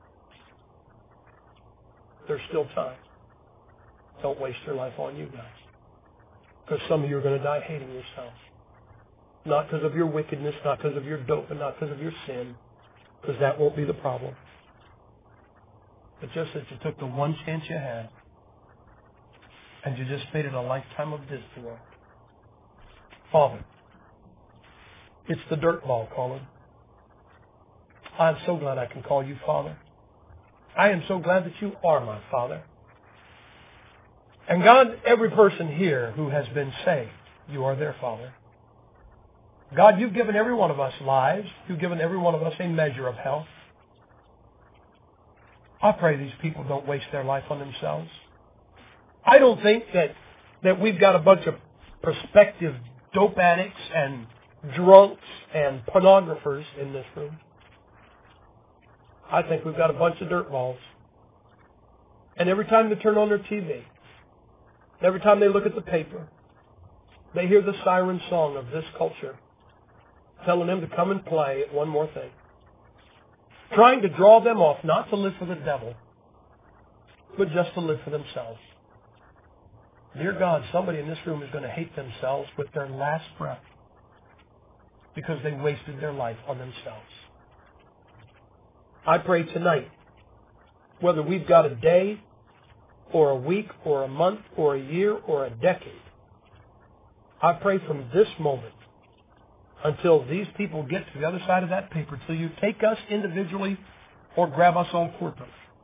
There's still time. Don't waste your life on you guys. Because some of you are going to die hating yourself. Not because of your wickedness, not because of your dope, and not because of your sin. Because that won't be the problem. But just that you took the one chance you had, and you just made it a lifetime of Disney World. Father, it's the dirt ball calling. I'm so glad I can call you Father. I am so glad that you are my Father. And God, every person here who has been saved, you are their Father. God, you've given every one of us lives. You've given every one of us a measure of health. I pray these people don't waste their life on themselves. I don't think that, that we've got a bunch of prospective dope addicts and drunks and pornographers in this room. I think we've got a bunch of dirt balls. And every time they turn on their T V, every time they look at the paper, they hear the siren song of this culture telling them to come and play at one more thing. Trying to draw them off, not to live for the devil, but just to live for themselves. Dear God, somebody in this room is going to hate themselves with their last breath because they wasted their life on themselves. I pray tonight, whether we've got a day or a week or a month or a year or a decade, I pray from this moment until these people get to the other side of that paper, till you take us individually or grab us all corporately.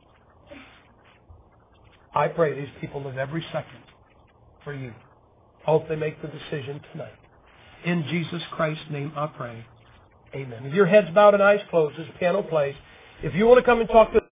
I pray these people live every second for you. I hope they make the decision tonight. In Jesus Christ's name I pray. Amen. With your heads bowed and eyes closed as the piano plays, if you want to come and talk to